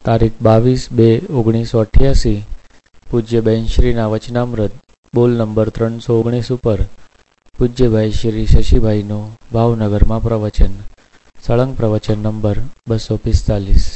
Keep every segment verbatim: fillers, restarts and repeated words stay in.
તારીખ બાવીસ બે ઓગણીસો અઠ્યાસી પૂજ્યબેન શ્રીના વચનામૃત બોલ નંબર ત્રણસો ઓગણીસ ઉપર પૂજ્યભાઈ શ્રી શશીભાઈનું ભાવનગરમાં પ્રવચન. સળંગ પ્રવચન નંબર બસો પિસ્તાલીસ.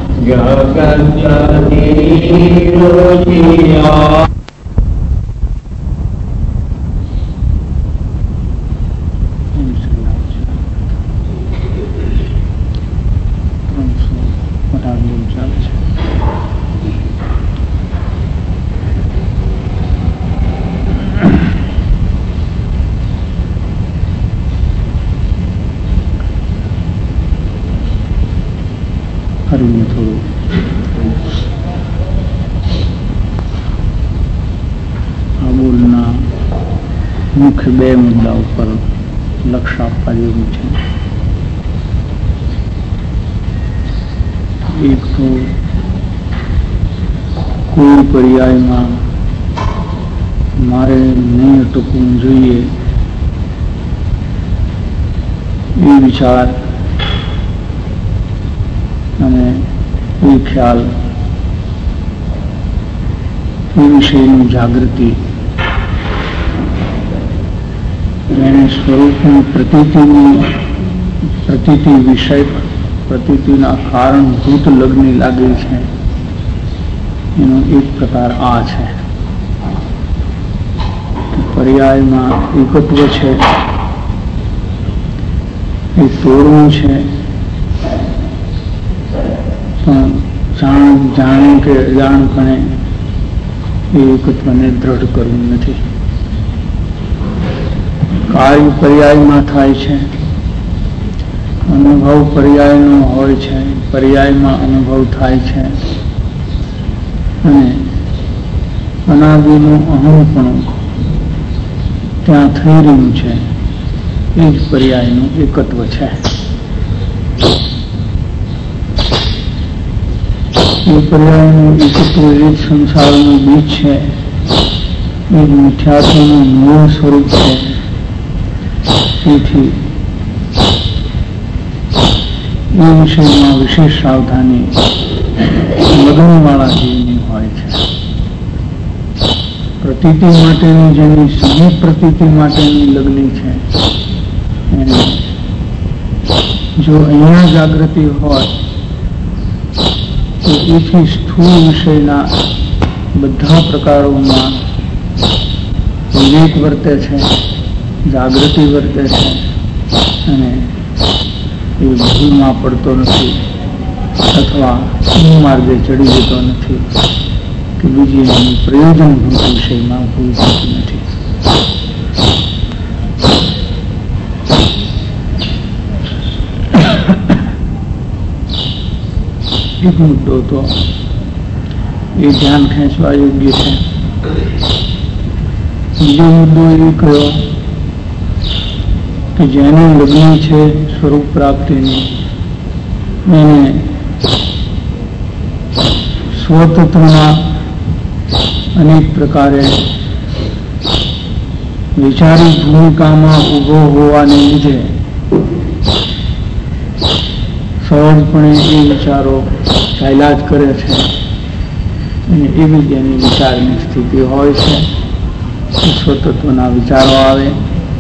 ફરીને થોડું આ બોલના મુખ્ય બે મુદ્દા ઉપર લક્ષ્ય આપવા જેવું છે. એક તો કોઈ પર્યાયમાં મારે નહીં અટકવું જોઈએ એ વિચાર અને એ ખ્યાલ એ વિષયની જાગૃતિ એને સ્વરૂપની પ્રતીતિની પ્રતીતિ વિષય પ્રતીતિના કારણભૂત લગ્ન લાગે છે. એનો એક પ્રકાર આ છે કે પર્યાયમાં એકત્વ છે એ તોડવું છે, પણ જાણ જાણે કે અજાણપણે એ એકત્વને દ્રઢ કરવું નથી. કાર્ય પર્યાયમાં થાય છે, અનુભવ પર્યાયનો હોય છે, પર્યાયમાં અનુભવ થાય છે, અને અનાદિનું અહંપણું ત્યાં થઈ રહ્યું છે. એ જ પર્યાયનું એકત્વ છે. એ પર્યાયનું એકત્વ એ જ સંસારનું બીજ છે, એ જ મિથ્યાત્વનું મૂળ સ્વરૂપ છે. તેથી એ વિષયમાં વિશેષ સાવધાની લગ્નવાળા જીવની હોય છે. પ્રતીતિ માટેની જેની સમી પ્રતીતિ માટેની લગ્ન છે એને જો અહીંયા જાગૃતિ હોય તો એથી સ્થૂળ વિષયના બધા પ્રકારોમાં વિવેક વર્તે છે, જાગૃતિ વર્તે છે, અને એ ભૂલમાં પડતો નથી અથવા માર્ગે ચડી જતો નથી કે બીજી એની પ્રયોજનભૂત વિષયમાં ભૂલ થતી નથી. એક મુદ્દો તો એ ધ્યાન ખેંચવા યોગ્ય છે. બીજો મુદ્દો એ કયો કે જેની લગ્ન છે સ્વરૂપ પ્રાપ્તિની એને સ્વતત્વના અનેક પ્રકારે વિચારી ભૂમિકામાં ઉભો હોવાને લીધે સહજપણે એ વિચારો ચાલ્યા જ કરે છે, અને એવી જ એની વિચારની સ્થિતિ હોય છે. સ્વતત્વના વિચારો આવે,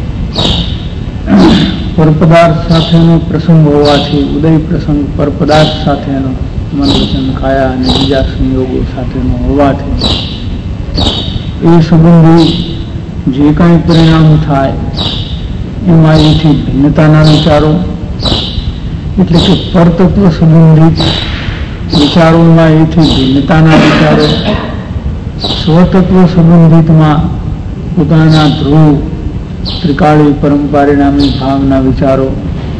પરપદાર્થ સાથેનો પ્રસંગ હોવાથી ઉદય પ્રસંગ પરપદાર્થ સાથેનો મન વચન કાયા અને બીજા સંયોગો સાથેનો હોવાથી એ સંબંધી જે કાંઈ પરિણામ થાય એમાં એથી ભિન્નતાના વિચારો એટલે કે પરતત્વ સંબંધિત વિચારોમાં એથી ભિન્નતાના વિચારો, સ્વતત્વ સંબંધિતમાં પોતાના ધ્રુવ ત્રિકાળી પરમ પરિણામી ભાવના વિચારો,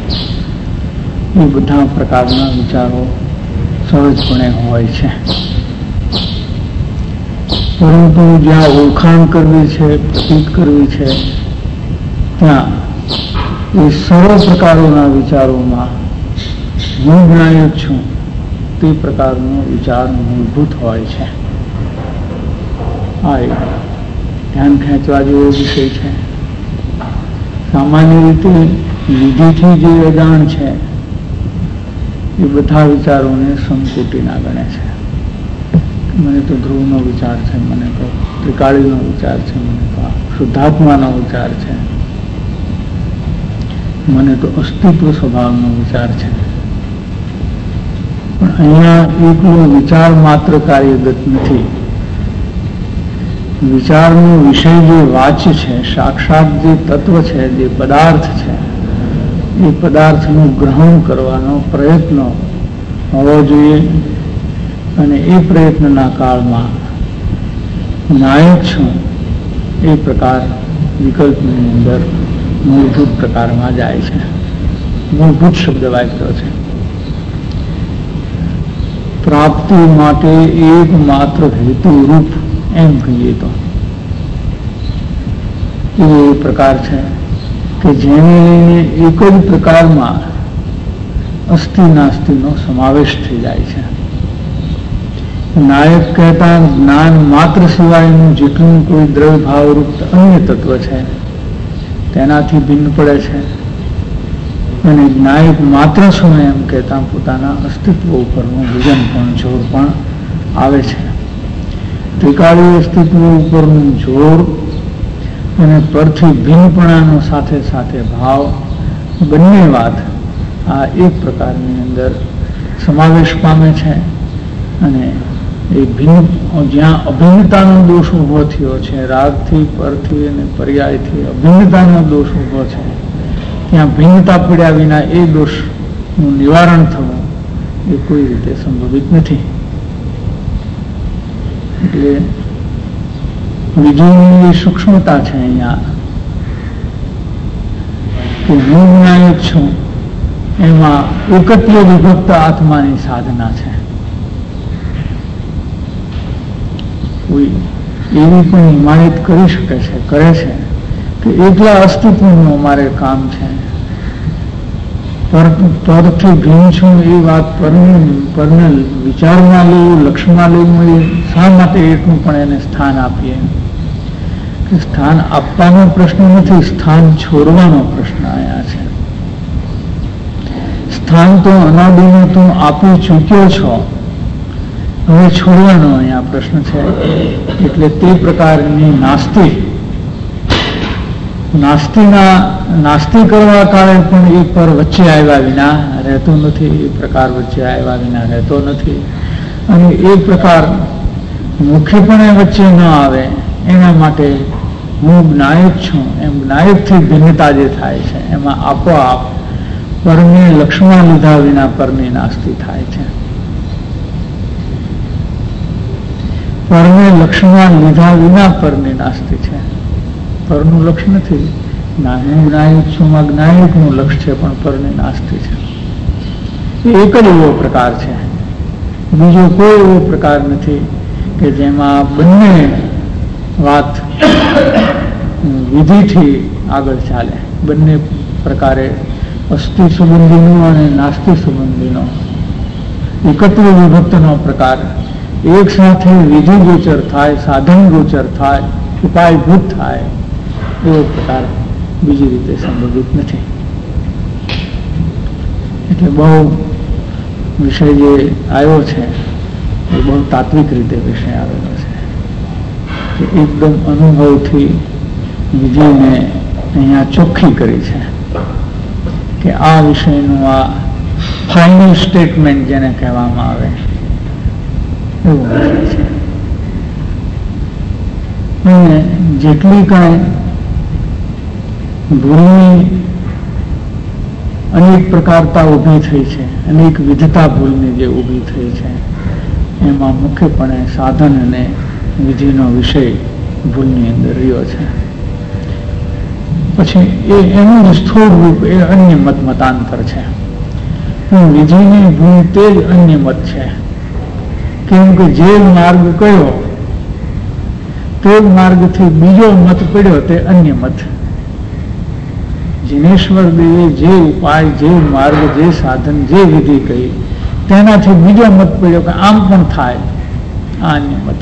એ બધા પ્રકારના વિચારો સહજપણે હોય છે. પરંતુ જ્યાં ઓળખાણ કરવી છે, પ્રતીત કરવી છે, ત્યાં એ સર્વ પ્રકારોના વિચારોમાં હું જ્ઞાયક છું તે પ્રકારનો વિચાર મૂળભૂત હોય છે. આ એક ધ્યાન ખેંચવા જેવો વિષય છે. સામાન્ય રીતે વિધિથી જે અજાણ છે એ બધા વિચારોને સંકુટીના ગણે છે. મને તો ધ્રુવનો વિચાર છે, મને તો ત્રિકાળીનો વિચાર છે, મને તો શુદ્ધાત્માનો વિચાર છે, મને તો અસ્તિત્વ સ્વભાવનો વિચાર છે. પણ અહીંયા એકલો વિચાર માત્ર કાર્યગત નથી. વિચારનો વિષય જે વાચ્ય છે, સાક્ષાત જે તત્વ છે, જે પદાર્થ છે, એ પદાર્થનું ગ્રહણ કરવાનો પ્રયત્ન હોવો જોઈએ. અને એ પ્રયત્નના કાળમાં નાયક છું એ પ્રકાર વિકલ્પની અંદર મૂળભૂત પ્રકારમાં જાય છે. મૂળભૂત શબ્દ વાપર્યો છે. પ્રાપ્તિ માટે એક માત્ર હેતુરૂપ એમ કહીએ તો એ પ્રકાર છે કે જેને લઈને એક જ પ્રકારમાં અસ્થિ નાસ્તિનો સમાવેશ થઈ જાય છે. નાયક કહેતા જ્ઞાન માત્ર સિવાયનું જેટલું કોઈ દ્રવ્ય ભાવરૂપ અન્ય તત્વ છે તેનાથી ભિન્ન પડે છે. અને નાયક માત્ર શું એમ કહેતા પોતાના અસ્તિત્વ ઉપરનું વિજન પણ જોર પણ આવે છે. ત્રિકાળી અસ્તિત્વ ઉપરનું જોર અને પરથી ભિન્નપણાનો સાથે સાથે ભાવ બંને વાત આ એક પ્રકારની અંદર સમાવેશ પામે છે. અને એ ભિન્ન જ્યાં અભિન્નતાનો દોષ ઊભો થયો છે, રાગથી પરથી અને પર્યાયથી અભિન્નતાનો દોષ ઊભો છે, ત્યાં ભિન્નતા પડ્યા વિના એ દોષનું નિવારણ થવું એ કોઈ રીતે સંભવિત નથી. એટલે વિજયની એ સૂક્ષ્મતા છે અહીંયા કે હું જ્ઞાયક છું એમાં એકત્વ વિભક્ત આત્માની સાધના છે. કોઈ એવી પણ હિમાયત કરી શકે છે, કરે છે કે એકલા અસ્તિત્વનું અમારે કામ છે, પરથી ભિન્ન છું એ વાત પરને વિચારમાં લેવું, લક્ષ્યમાં લેવું એ શા માટે એટલું પણ એને સ્થાન આપીએ કે સ્થાન આપવાનો પ્રશ્ન નથી, સ્થાન છોડવાનો પ્રશ્ન અહીંયા છે. સ્થાન તો અનાદિનું તું આપી ચૂક્યો છો, હવે છોડવાનો અહીંયા પ્રશ્ન છે. એટલે તે પ્રકારની નાસ્તિ નાસ્તિના નાસ્તિ કરવા કાળે પણ એ પર વચ્ચે આવ્યા વિના રહેતો નથી, એ પ્રકાર વચ્ચે આવ્યા વિના રહેતો નથી. અને એ પ્રકાર મુખ્યપણે વચ્ચે ન આવે એના માટે હું જ્ઞાયક છું એમ જ્ઞાયકથી ભિન્નતા જે થાય છે એમાં આપોઆપ પરને લક્ષ્યમાં લીધા વિના પરની નાસ્તિ થાય છે. પરને લક્ષ્યમાં લીધા વિના પરની નાસ્તિ છે. પરનું લક્ષ્ય નથી. હું જ્ઞાયક છું, જ્ઞાયકનું લક્ષ્ય છે, પણ પરની નાસ્તિ છે. એ એક જ એવો પ્રકાર છે, બીજો કોઈ એવો પ્રકાર નથી કે જેમાં બંને વાત વિધિથી આગળ ચાલે. બંને પ્રકારે અસ્થિ સંબંધીનો અને નાસ્તિ સંબંધીનો એકત્વ વિભક્તનો પ્રકાર એક સાથે વિધિ ગોચર થાય, સાધન ગોચર થાય, ઉપાયભૂત થાય એવો પ્રકાર બીજી રીતે સંભવિત નથી. એટલે બહુ વિષય જે આવ્યો છે એ બહુ તાત્વિક રીતે વિષય આવેલો છે કે એકદમ અનુભવથી વિધિને અહીંયા ચોખ્ખી કરી છે કે આ વિષયનું આ ફાઇનલ સ્ટેટમેન્ટ જેને કહેવામાં આવે એવું વિષય છે. અને જેટલી કાંઈ ભૂલની અનેક પ્રકારતા ઊભી થઈ છે, અનેક વિધતા ભૂલની જે ઊભી થઈ છે એમાં મુખ્યપણે સાધન અને વિધિનો વિષય ભૂલની અંદર રહ્યો છે. પછી એ એનું જ સ્થૂળ રૂપ એ અન્ય મત મતાંતર છે. પણ વિધિની ભૂલ તે જ અન્ય મત છે. કેમ કે જે માર્ગ કયો તે માર્ગથી બીજો મત પડ્યો તે અન્ય મત. જિનેશ્વર દેવે જે ઉપાય, જે માર્ગ, જે સાધન, જે વિધિ કહી તેનાથી બીજો મત પડ્યો કે આમ પણ થાય, આ અન્ય મત.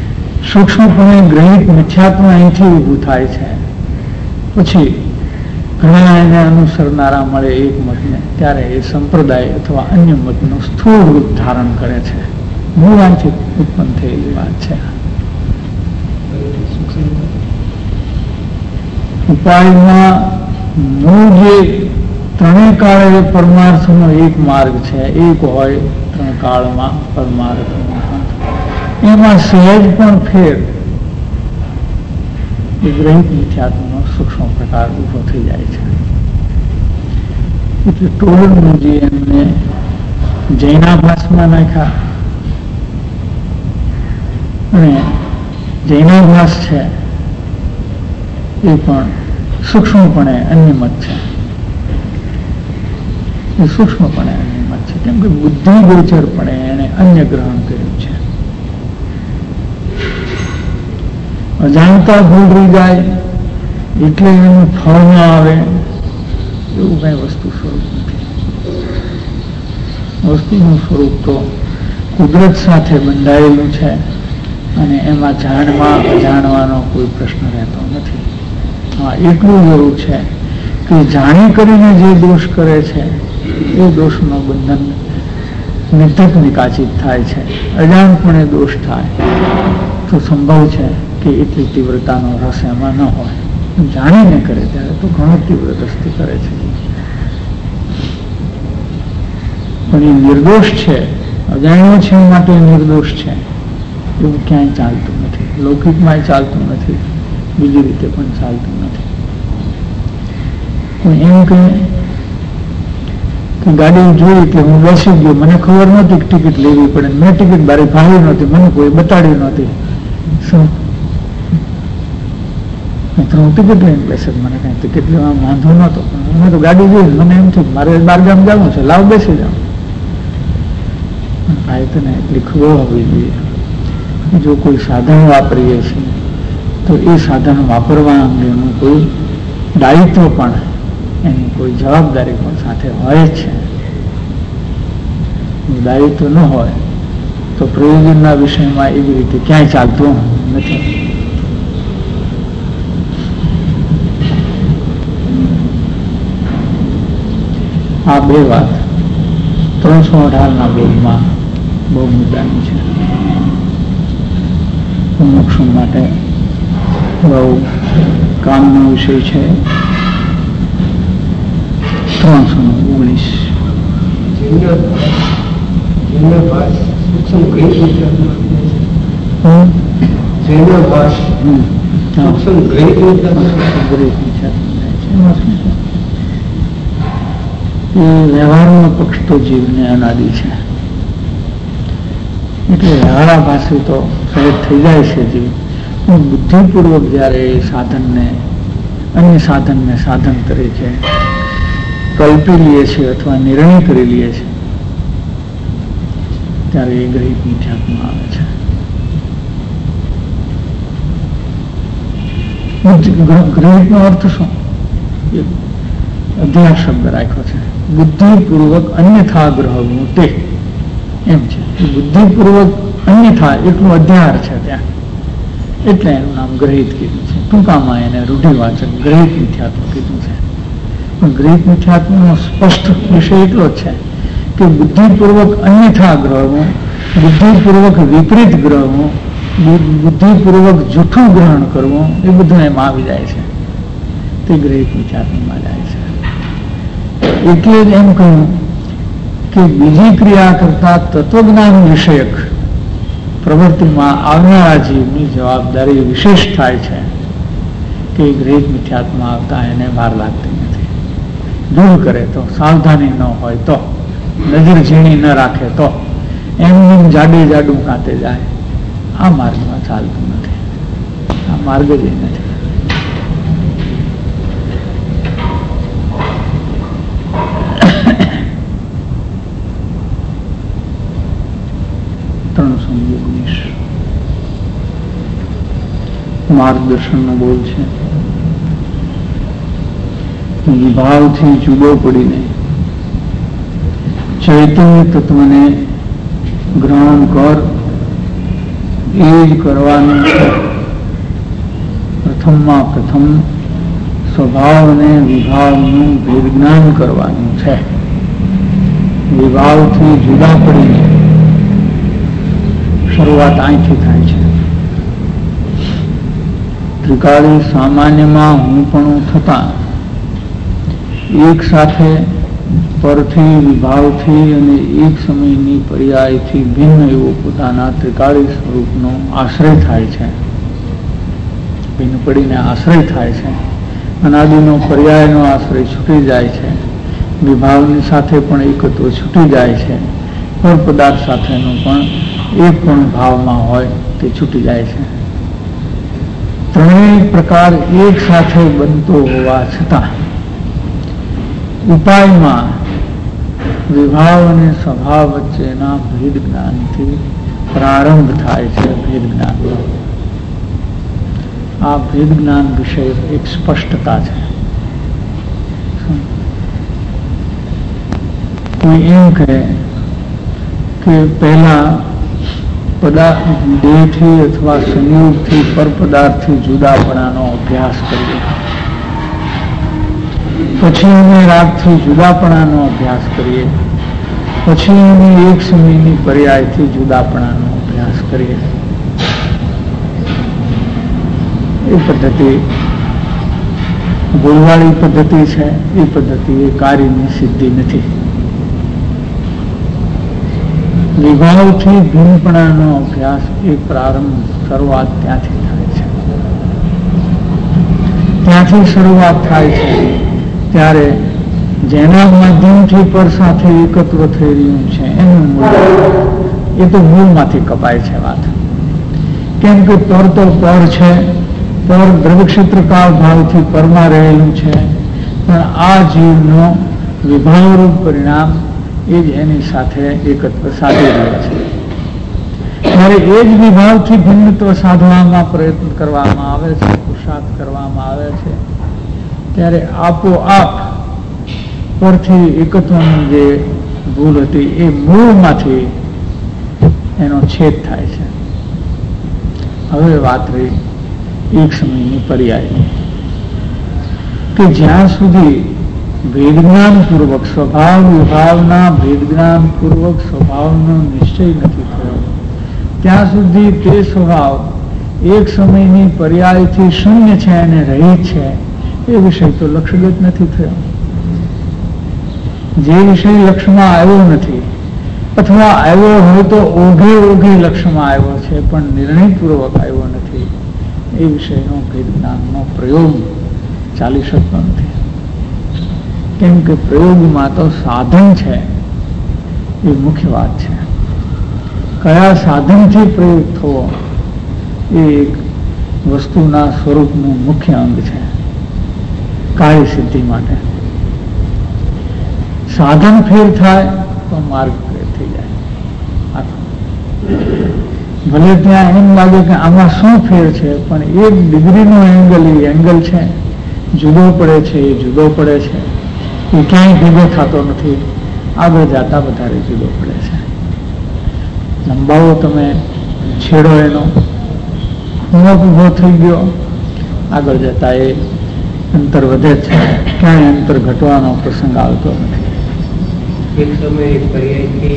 સૂક્ષ્મપણે ગ્રહિત મિથ્યાત્વ અહીંથી ઊભું થાય છે. પછી ઘણા એને અનુસરનારા મળે એક મતને, ત્યારે એ સંપ્રદાય અથવા અન્ય મતનું સ્થૂળ રૂપ ધારણ કરે છે. મૂળાંથી ઉત્પન્ન થયેલી વાત છે. ઉપાયમાં મૂળ જે ત્રણેય કાળે પરમાર્થનો એક માર્ગ છે, એક હોય ત્રણ કાળમાં પરમાર્થ, એમાં સહેજ પણ ફેર એ ગ્રહિત મિથ્યાત્વનો સૂક્ષ્મ પ્રકાર ઉભો થઈ જાય છે. એટલે ટોળનજી એમને જૈનાભાસમાં નાખ્યા, અને જૈનાભાસ છે એ પણ સૂક્ષ્મપણે અન્ય મત છે. એ સૂક્ષ્મપણે અન્ય મત છે, કેમ કે બુદ્ધિ ગોચરપણે એને અન્ય ગ્રહણ કર્યું છે. અજાણતા ભૂલ રહી જાય એટલે એનું ફળ ન આવે એવું કઈ વસ્તુ સ્વરૂપ નથી. વસ્તુનું સ્વરૂપ તો કુદરત સાથે બંધાયેલું છે, અને એમાં જાણવા અજાણવાનો કોઈ પ્રશ્ન રહેતો નથી. હા, એટલું જરૂર છે કે જાણી કરીને જે દોષ કરે છે એ દોષનું બંધન નિર્ધક નિકાચિત થાય છે. અજાણપણે દોષ થાય તો સંભવ છે કે એટલી તીવ્રતાનો રસ એમાં ન હોય. જાણીને કરે ત્યારે તો ઘણો તીવ્ર રસથી કરે છે, પણ એ નિર્દોષ છે, અજાણ્યો છે માટે નિર્દોષ છે એવું ક્યાંય ચાલતું નથી. લૌકિકમાં ચાલતું નથી, બીજી રીતે પણ ચાલતું નથી. કોઈ એમ કહે કે ગાડી જોઈ કે હું બેસી ગયો, મને ખબર નહોતી કે ટિકિટ લેવી પડે, મેં ટિકિટ બારી ભાવી નહોતી, મને કોઈ બતાડી નહોતી, શું હું ટિકિટ લઈને બેસે, મને કઈ ટિકિટ લેવા વાંધો નહોતો, પણ મેં તો ગાડી જોઈ, મને એમ થયું મારે બાર ગામ જવું છે, લાવ બેસી જાઉં. ભાઈ તને એટલી ખબર હોવી જોઈએ, જો કોઈ સાધન વાપરીએ છીએ તો એ સાધન વાપરવા અંગેનું કોઈ દાયિત્વ પણ, એની કોઈ જવાબદારી પણ સાથે હોય જ છે. દાયિત્વ ન હોય તો પ્રયોજનના વિષયમાં એવી રીતે ક્યાંય ચાલતું નથી. આ બે વાત ત્રણસો અઢારના બોધમાં બહુ મુદ્દાની છે. મોક્ષ માટે બહુ કામનો વિષય છે. ત્રણસો ઓગણીસ વ્યવહારનો પક્ષ તો જીવને અનાદિ છે, એટલે વ્યવહારા પાસે તો સહેજ થઈ જાય છે જીવ, પણ બુદ્ધિપૂર્વક જયારે એ સાધનને અન્ય સાધનને સાધન તરીકે કલ્પી લઈએ છીએ અથવા નિર્ણય કરી લઈએ છીએ ત્યારે એ ગ્રહિત મિથ્યાત્વમાં આવે છે. ગ્રહિતનો અર્થ શું? અધ્યાસ શબ્દ રાખ્યો છે. બુદ્ધિપૂર્વક અન્યથા ગ્રહવું તે એમ છે. બુદ્ધિપૂર્વક અન્યથા એટલું અધ્યાર છે ત્યાં, એટલે એનું નામ ગ્રહિત કીધું છે. ટૂંકામાં એને રૂઢિવાચક ગ્રહિત મિથ્યાત્વ કીધું છે. પણ ગ્રહિત મિથ્યાત્વનો સ્પષ્ટ વિષય એટલો જ છે કે બુદ્ધિપૂર્વક અન્યથા ગ્રહવું, બુદ્ધિપૂર્વક વિપરીત ગ્રહવું, બુદ્ધિપૂર્વક જૂઠું ગ્રહણ કરવું, એ બધું એમાં આવી જાય છે. તે ગ્રહિત મિથ્યાત્વમાં જાય છે. એટલે જ એમ કહ્યું કે બીજી ક્રિયા કરતા તત્વજ્ઞાન વિષયક પ્રવૃત્તિમાં આવનારા જીવની જવાબદારી વિશેષ થાય છે કે ગ્રહિત મિથ્યાત્વમાં આવતા એને વાર લાગતી નથી. ભૂલ કરે તો, સાવધાની ન હોય તો, નજર ઝીણી ન રાખે તો, એમ જાડે જાડું કાંતે જાય. આ માર્ગમાં ચાલતું નથી. આ માર્ગ જ નથી. ત્રણસો ઓગણીસ માર્ગદર્શનનો બોલ છે. ભાવથી જુદો પડીને ચૈતન્ય તત્વને ગ્રહણ કર, એ જ કરવાનું છે. પ્રથમમાં પ્રથમ સ્વભાવ અને વિભાવનું ભેદ જ્ઞાન કરવાનું છે. વિભાવથી જુદા પડીને શરૂઆત અહીંથી થાય છે. ત્રિકાળી સામાન્યમાં હું પણ થતા એક સાથે પરથી વિભાવથી અને એક સમયની પર્યાયથી ભિન્ન એવો પોતાના ત્રિકાળી સ્વરૂપનો આશ્રય થાય છે. ભિન્ન પડીને આશ્રય થાય છે. અનાદિનો પર્યાયનો આશ્રય છૂટી જાય છે. વિભાવની સાથે પણ એકત્વ છૂટી જાય છે. પર પદાર્થ સાથેનો પણ એક પણ ભાવમાં હોય તે છૂટી જાય છે. ત્રણેય પ્રકાર એક સાથે બનતો હોવા છતાં ઉપાયમાં વિભાવ અને સ્વભાવ વચ્ચેના ભેદ જ્ઞાનથી પ્રારંભ થાય છે. ભેદ જ્ઞાન, આ ભેદ જ્ઞાન વિશે એક સ્પષ્ટતા છે. કોઈ એમ કહે કે પહેલા પદાર્થ દેહથી અથવા સંયોગથી પર પદાર્થથી જુદાપણાનો અભ્યાસ કરીએ, પછી અમે રાગથી જુદાપણાનો અભ્યાસ કરીએ, પછી અમે એક સમયની પર્યાયથી જુદાપણાનો અભ્યાસ કરીએ. એ પદ્ધતિ ભૂલવાળી પદ્ધતિ છે. એ પદ્ધતિ એ કાર્યની સિદ્ધિ નથી. વિભાવથી ભિન્નપણાનો અભ્યાસ એ પ્રારંભ શરૂઆત ત્યાંથી થાય છે. ત્યાંથી શરૂઆત થાય છે. ત્યારે જેના માધ્યમથી પર સાથે એકત્વ થઈ રહ્યું છે એનું મૂળ એ તો મૂળમાંથી કપાય છે વાત. કેમ કે પર તો પર છે, પર દ્રવ્યક્ષેત્રકાળ ભાવથી પરમાં રહેલું છે, પણ આ જીવનો વિભાવરૂપ પરિણામ એ જ એની સાથે એકત્વ સાધી રહ્યા છે. ત્યારે એ જ વિભાવથી ભિન્નત્વ સાધવામાં પ્રયત્ન કરવામાં આવે છે, પુરુષાર્થ કરવામાં આવે છે. ત્યારે આપોઆપ પરથી એકત્વની જે ભૂલ હતી એ મૂળમાંથી એનો છેદ થાય છે. હવે વાત રહી એક સમયની પર્યાયની, કે જ્યાં સુધી ભેદજ્ઞાનપૂર્વક સ્વભાવ વિભાવના ભેદજ્ઞાનપૂર્વક સ્વભાવનો નિશ્ચય નથી થયો ત્યાં સુધી તે સ્વભાવ એક સમયની પર્યાયથી શૂન્ય છે અને રહિત છે એ વિષય તો લક્ષ્યગત નથી થયો. જે વિષય લક્ષ્યમાં આવ્યો નથી અથવા આવ્યો હોય તો ઓઘે ઓઘે લક્ષ્યમાં આવ્યો છે પણ નિર્ણયપૂર્વક આવ્યો નથી, એ વિષયનો ભેદજ્ઞાનનો પ્રયોગ ચાલી શકતો નથી. કેમ કે પ્રયોગમાં તો સાધન છે એ મુખ્ય વાત છે. કયા સાધનથી પ્રયોગ થવો એ એક વસ્તુના સ્વરૂપનું મુખ્ય અંગ છે કાર્ય સિદ્ધિ માટે. સાધન ફેર થાય તો માર્ગ ફેર થઈ જાય. ભલે ત્યાં એમ લાગે કે આમાં શું ફેર છે, પણ એક ડિગ્રીનો એંગલ એ એંગલ છે, જુદો પડે છે એ જુદો પડે છે, એ ક્યાંય ભેગો થતો નથી. આગળ જતા વધારે જુદો પડે છે. લંબાવો તમે છેડો એનો ખૂણો ઊભો થઈ ગયો, આગળ જતા એ અંતર વધે છે, ક્યાંય અંતર ઘટવાનો પ્રસંગ આવતો નથી. એક સમયે પર્યાયથી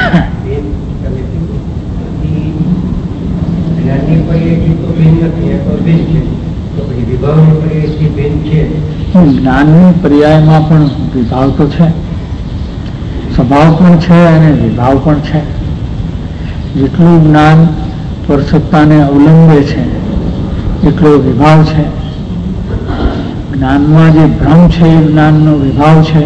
જ્ઞાનની પર્યાયથી તો ભિન્ન નથી, તો ભિન્ન છે, તો પછી વિભાવની પર્યાયથી ભિન્ન છે. જ્ઞાનની પર્યાયમાં પણ વિભાવ તો છે, સ્વભાવ પણ છે અને વિભાવ પણ છે. જેટલું જ્ઞાન પરસત્તાને અવલંબે છે એટલો વિભાવ છે. જ્ઞાનમાં જે ભ્રમ છે એ જ્ઞાનનો વિભાવ છે,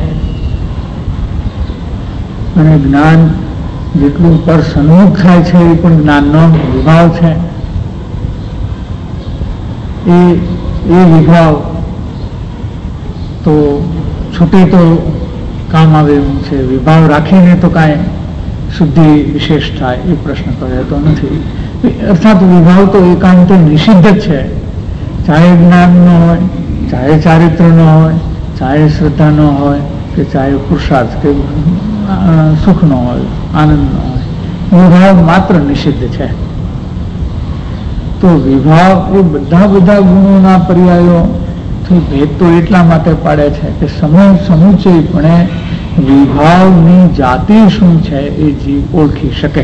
અને જ્ઞાન જેટલું પર સન્મુખ થાય છે એ પણ જ્ઞાનનો વિભાવ છે. એ એ વિભાવ તો છૂટે તો કામ આવે એવું છે. વિભાવ રાખીને તો કાંઈ શુદ્ધિ વિશેષ થાય એ પ્રશ્ન તો રહેતો નથી. અર્થાત વિભાવ તો એકાંતે નિષિદ્ધ જ છે, ચાહે જ્ઞાનનો હોય, ચાહે ચારિત્રનો હોય, ચાહે શ્રદ્ધાનો હોય, કે ચાહે પુરુષાર્થ કે સુખનો હોય, આનંદનો હોય. વિભાવ માત્ર નિષિદ્ધ છે. તો વિભાવ એ બધા બધા ગુણોના પર્યાયો ભેદ તો એટલા માટે પાડે છે કે સમૂહ સમુચયપણે વિભાવની જાતિ શું છે એ જીવ ઓળખી શકે.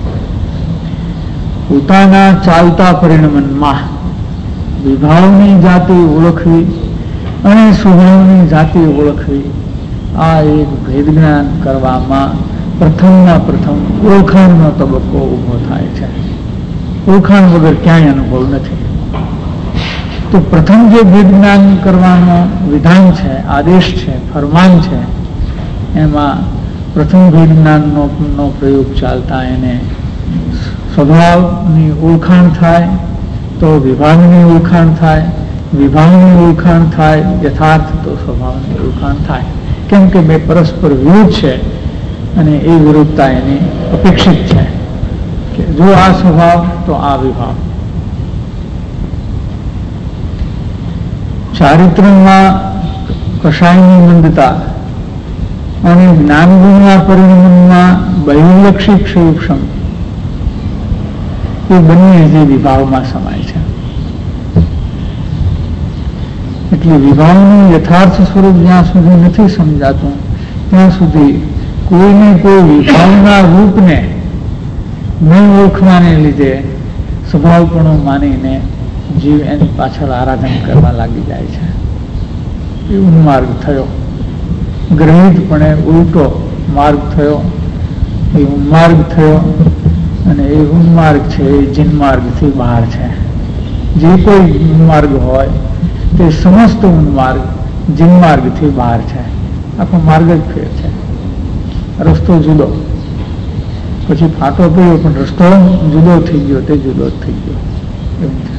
પોતાના ચાલતા પરિણમનમાં વિભાવની જાતિ ઓળખવી અને સ્વભાવની જાતિ ઓળખવી, આ એક ભેદ જ્ઞાન કરવામાં પ્રથમમાં પ્રથમ ઓળખાણનો તબક્કો ઊભો થાય છે. ઓળખાણ વગર ક્યાંય અનુભવ નથી. તો પ્રથમ જે ભેદ જ્ઞાન કરવાનો વિધાન છે, આદેશ છે, ફરમાન છે, એમાં પ્રથમ ભેદ જ્ઞાનનો નો પ્રયોગ ચાલતા એને સ્વભાવની ઓળખાણ થાય, તો વિભાવની ઓળખાણ થાય, વિભાવની ઓળખાણ થાય, યથાર્થ તો સ્વભાવની ઓળખાણ થાય. કેમ કે બે પરસ્પર વિરુદ્ધ છે અને એ વિરુદ્ધતા એની અપેક્ષિત છે કે જો આ સ્વભાવ તો આ વિભાવ. ચારિત્ર્યમાં કષાયની મંદતા અને જ્ઞાન ગુણના પરિણમનમાં બહુલક્ષી ક્ષયુક્ષમ, એ બંને જે વિભાવમાં સમાય છે. એટલે વિભાવનું યથાર્થ સ્વરૂપ જ્યાં સુધી નથી સમજાતું ત્યાં સુધી કોઈને કોઈ વિભાવના રૂપને ન ઓળખવાને લીધે સ્વભાવપણું માનીને જીવ એની પાછળ આરાધન કરવા લાગી જાય છે. એ ઉન્માર્ગ થયો, ગ્રહિતપણે ઉલટો માર્ગ થયો, એ ઉન્માર્ગ થયો. અને એ ઉન્માર્ગ છે એ જીનમાર્ગથી બહાર છે. જે કોઈ ઉન્માર્ગ હોય તે સમસ્ત ઉન્માર્ગ જીનમાર્ગથી બહાર છે. આખો માર્ગ જ ફેર છે. રસ્તો જુદો, પછી ફાટો પડ્યો પણ રસ્તો જુદો થઈ ગયો, તે જુદો જ થઈ ગયો. એવું છે.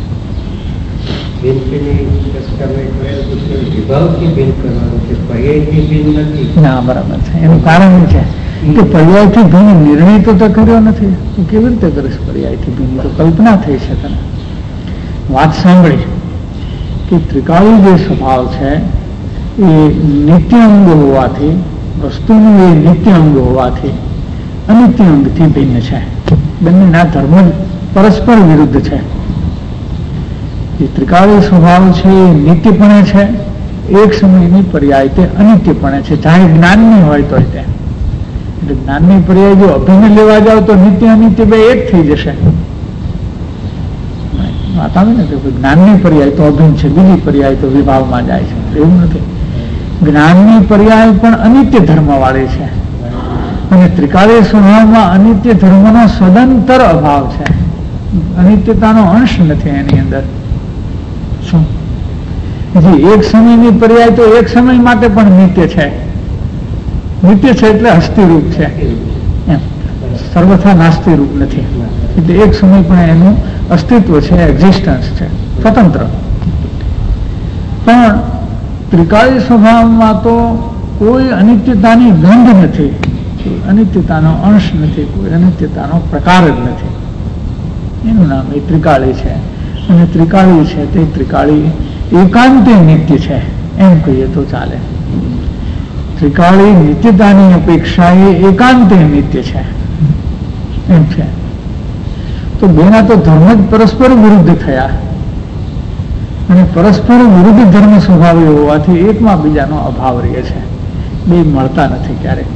ના, બરાબર છે. એનું કારણ છે કે પર્યાયથી ભિન્ન નિર્ણય તો તે કર્યો નથી. તો કેવી રીતે કરીશ પર્યાયથી ભિન્ન? તો કલ્પના થઈ છે. તને વાત સાંભળી કે ત્રિકાળી જે સ્વભાવ છે એ નિત્ય અંગ હોવાથી, વસ્તુનું એ નિત્ય અંગ હોવાથી અનિત્ય અંગથી ભિન્ન છે. બંનેના ધર્મ પરસ્પર વિરુદ્ધ છે. જે ત્રિકાળી સ્વભાવ છે એ નિત્યપણે છે, એક સમયની પર્યાય તે અનિત્યપણે છે. જાણે જ્ઞાનની હોય તો તે એટલે જ્ઞાનની પર્યાય જો અભિન્ન લેવા જાવ તો નિત્ય અનિત્ય બે એક થઈ જશે. વાત આવે ને કે જ્ઞાનની પર્યાય તો અભિન્ન છે, બીજી પર્યાય તો વિભાવમાં જાય છે. એવું નથી. જ્ઞાનની પર્યાય પણ અનિત્ય ધર્મ વાળી છે અને ત્રિકાળી સ્વભાવમાં અનિત્ય ધર્મનો સદંતર અભાવ છે. અનિત્યતાનો અંશ નથી એની અંદર. શું એક સમયની પર્યાય તો એક સમય માટે પણ નિત્ય છે. નિત્ય છે એટલે હસ્તિરૂપ છે, એમ સર્વથા નાસ્તિ રૂપ નથી. એટલે એક સમય પણ એનું અસ્તિત્વ છે, એક્ઝિસ્ટન્સ છે, સ્વતંત્ર. પણ ત્રિકાળી સ્વભાવમાં તો કોઈ અનિત્યતાની ગંધ નથી, કોઈ અનિત્યતાનો અંશ નથી, કોઈ અનિત્યતાનો પ્રકાર જ નથી. એનું નામ એ ત્રિકાળી છે. અને ત્રિકાળી છે તે ત્રિકાળી એકાંતે નિત્ય છે એમ કહીએ તો ચાલે. ત્રિકાળી નિત્યતાની અપેક્ષા એ એકાંતે નિત્ય છે એમ છે. તો બેના તો ધર્મ જ પરસ્પર વિરુદ્ધ થયા અને પરસ્પર વિરુદ્ધ ધર્મ સ્વભાવી હોવાથી એકમાં બીજાનો અભાવ રહે છે. બે મળતા નથી ક્યારેક.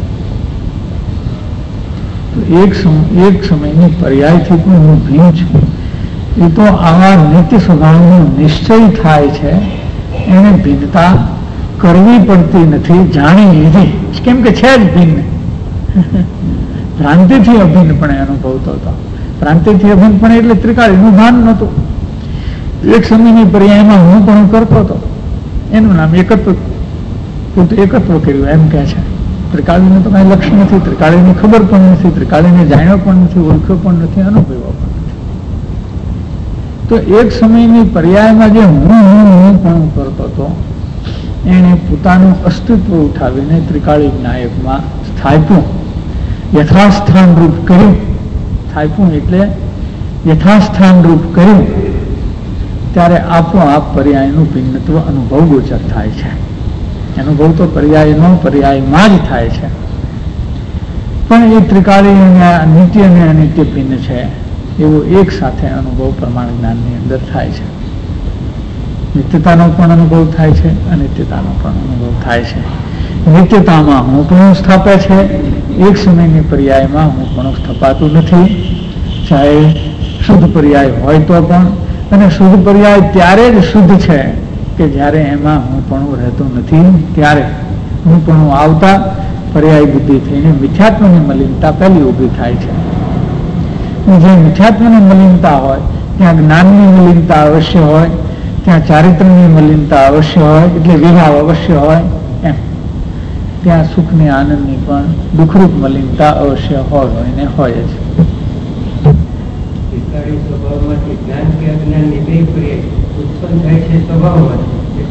તો એક સમય એક સમયની પર્યાયથી પણ હું ભિન્ન છું. એ તો આવા નિત્ય સ્વભાવનો નિશ્ચય થાય છે, એને ભિન્નતા કરવી પડતી નથી, જાણી લીધી. કેમ કે છે જ ભિન્ન. ભ્રાંતિથી અભિન્નપણે અનુભવતો હતો. ભ્રાંતિથી અભિન્નપણે એટલે ત્રિકાળીનું ભાન નહોતું. એક સમયની પર્યાયમાં હું પણ કરતો હતો. એનું નામ એકત્વ, પોતે એકત્વ કર્યું એમ કહે છે. ત્રિકાળીનું તો કાંઈ લક્ષ્ય નથી, ત્રિકાળીની ખબર પણ નથી, ત્રિકાળીને જાણ્યો પણ નથી, ઓળખ્યો પણ નથી, અનુભવ્યો પણ નથી. તો એક સમયની પર્યાયમાં જે હું હું હું પણ કરતો હતો એને પોતાનું અસ્તિત્વ ઉઠાવીને ત્રિકાળી નાયકમાં સ્થાપ્યું, યથાસ્થાન રૂપ કર્યું. સ્થાપ્યું એટલે યથાસ્થાન રૂપ કર્યું. ત્યારે આપોઆપ પર્યાયનું ભિન્નત્વ અનુભવ ગોચર થાય છે. અનુભવ તો પર્યાયનો પર્યાયમાં જ થાય છે. પણ એ ત્રિકાળી અને નિત્ય અને અનિત્ય ભિન્ન છે એવો એક સાથે અનુભવ પ્રમાણ જ્ઞાનની અંદર થાય છે. નિત્યતાનો પણ અનુભવ થાય છે, અનિત્યતાનો પણ અનુભવ થાય છે. નિત્યતામાં હું પણ સ્થાપે છે, એક સમયની પર્યાયમાં હું પણ સ્થપાતું નથી, ચાહે શુદ્ધ પર્યાય હોય તો પણ. અને શુદ્ધ પર્યાય ત્યારે જ શુદ્ધ છે કે જ્યારે એમાં હું પણ રહેતો નથી, ત્યારે હું પણ આવતા પર્યાય બુદ્ધિ થઈને મિથ્યાત્વની મલિનતા પહેલી ઊભી થાય છે. જે મિથ્યાત્વની મલિનતા હોય ત્યાં જ્ઞાનની મલિનતા અવશ્ય હોય, ત્યાં ચારિત્રની મલિનતા અવશ્ય હોય, એટલે વિભાવ અવશ્ય હોય. એમ ત્યાં સુખની આનંદની પણ દુઃખરૂપ મલિનતા અવશ્ય હોય હોય ને હોય જ. સ્વભાવમાંથી જ્ઞાન કે અજ્ઞાનની બે પર્યાય ઉત્પન્ન થાય છે સ્વભાવમાંથી,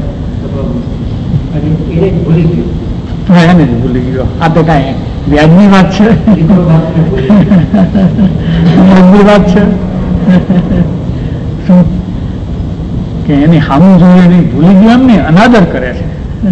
અને એને જ ભૂલી ગયો. હા, એને જ ભૂલી ગયો. આ તો કાંઈ વ્યાજની વાત છે, વ્યાજની વાત છે શું કે એની સામું જોઈએ નહીં, ભૂલી ગયો એમને અનાદર કરે છે.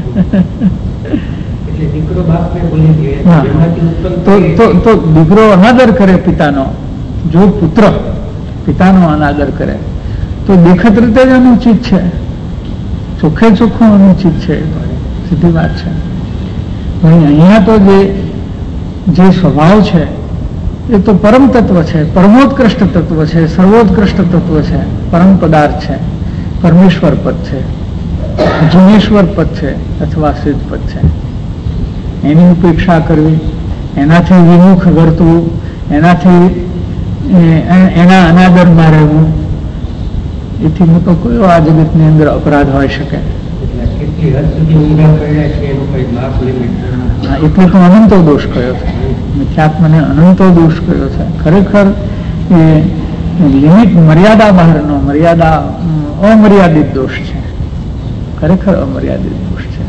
દીકરો બાપને ભૂલી ગયો તો દીકરો અનાદર કરે પિતાનો. જો પુત્ર પિતાનો અનાદર કરે તો દેખત રીતે જ અનુચિત છે, ચોખ્ખે ચોખ્ખું અનુચિત છે, સીધી વાત છે. અહીંયા તો જે જે સ્વભાવ છે એ તો પરમ તત્વ છે, પરમોત્કૃષ્ટ તત્વ છે, સર્વોત્કૃષ્ટ તત્વ છે, પરમ પદાર્થ છે, પરમેશ્વર પદ છે, જીનેશ્વર પદ છે અથવા સિદ્ધ પદ છે. એની ઉપેક્ષા કરવી, એનાથી વિમુખ વર્તવું, એનાથી એના અનાદરમાં રહેવું, એથી મોટો કયો આ જગતની અંદર અપરાધ હોઈ શકે? એટલે તો અનંતો દોષ કયો છે, મિથ્યાત્મને અનંતો દોષ કયો છે. ખરેખર એ લિમિટ મર્યાદા બહારનો, મર્યાદા અમર્યાદિત દોષ છે, ખરેખર અમર્યાદિત દોષ છે.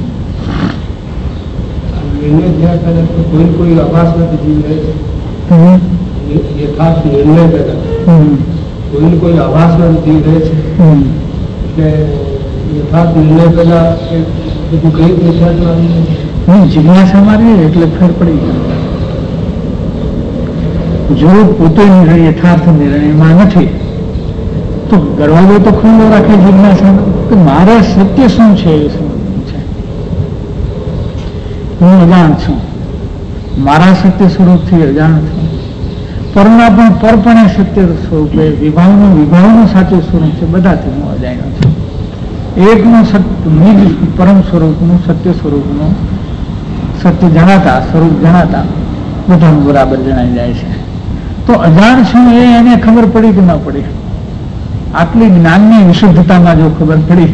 કોઈ કોઈ અવાસના જીવ રહે છે, યથાર્થ નિર્ણય કરતા કોઈ કોઈ અવાસના જીવ રહે છે, એટલે યથાર્થ નિર્ણય પેલા બધું કઈ વિચારમાં જિજ્ઞાસા મારી એટલે ફેર પડી ગયો. જો પોતે યથાર્થ નિર્ણયમાં નથી તો દરવાજો તો ખુલ્લો રાખે જિજ્ઞાસાનો કે મારે સત્ય શું છે એ સમજવું છે. હું અજાણ છું, મારા સત્ય સ્વરૂપથી અજાણ છું. પરના પણ પરપણે સત્ય સ્વરૂપે વિભાવનું વિભાવનું સાચું સ્વરૂપ છે, બધાથી હું અજાણ્યો છું. એકનું સત્ય નિજ પરમ સ્વરૂપનું સત્ય સ્વરૂપનું સત્ય જણાતા સ્વરૂપ જણાતા બધાનું બરાબર જણાઈ જાય છે. તો અજાણ છું એ એને ખબર પડી કે ન પડી? આટલી જ્ઞાનની વિશુદ્ધતામાં જો ખબર પડી,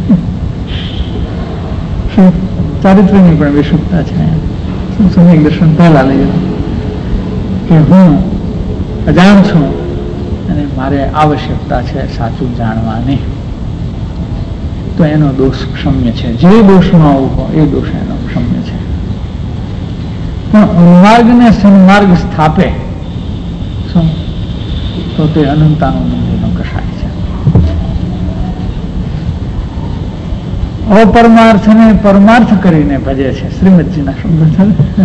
ચારિત્ર્યની પણ વિશુદ્ધતા છે. સમ્યક દર્શન પહેલા લઈ કે હું અજાણ છું અને મારે આવશ્યકતા છે સાચું જાણવાની, તો એનો દોષ ક્ષમ્ય છે. જે દોષમાં ઉભો એ દોષ એનો ક્ષમ્ય છે. પણ ઉન્માર્ગ ને સન્માર્ગ સ્થાપે શું તો તે અનંતાનું મંદિરનો કષાય છે. અપરમાર્થને પરમાર્થ કરીને ભજે છે, શ્રીમદજીના શબ્દ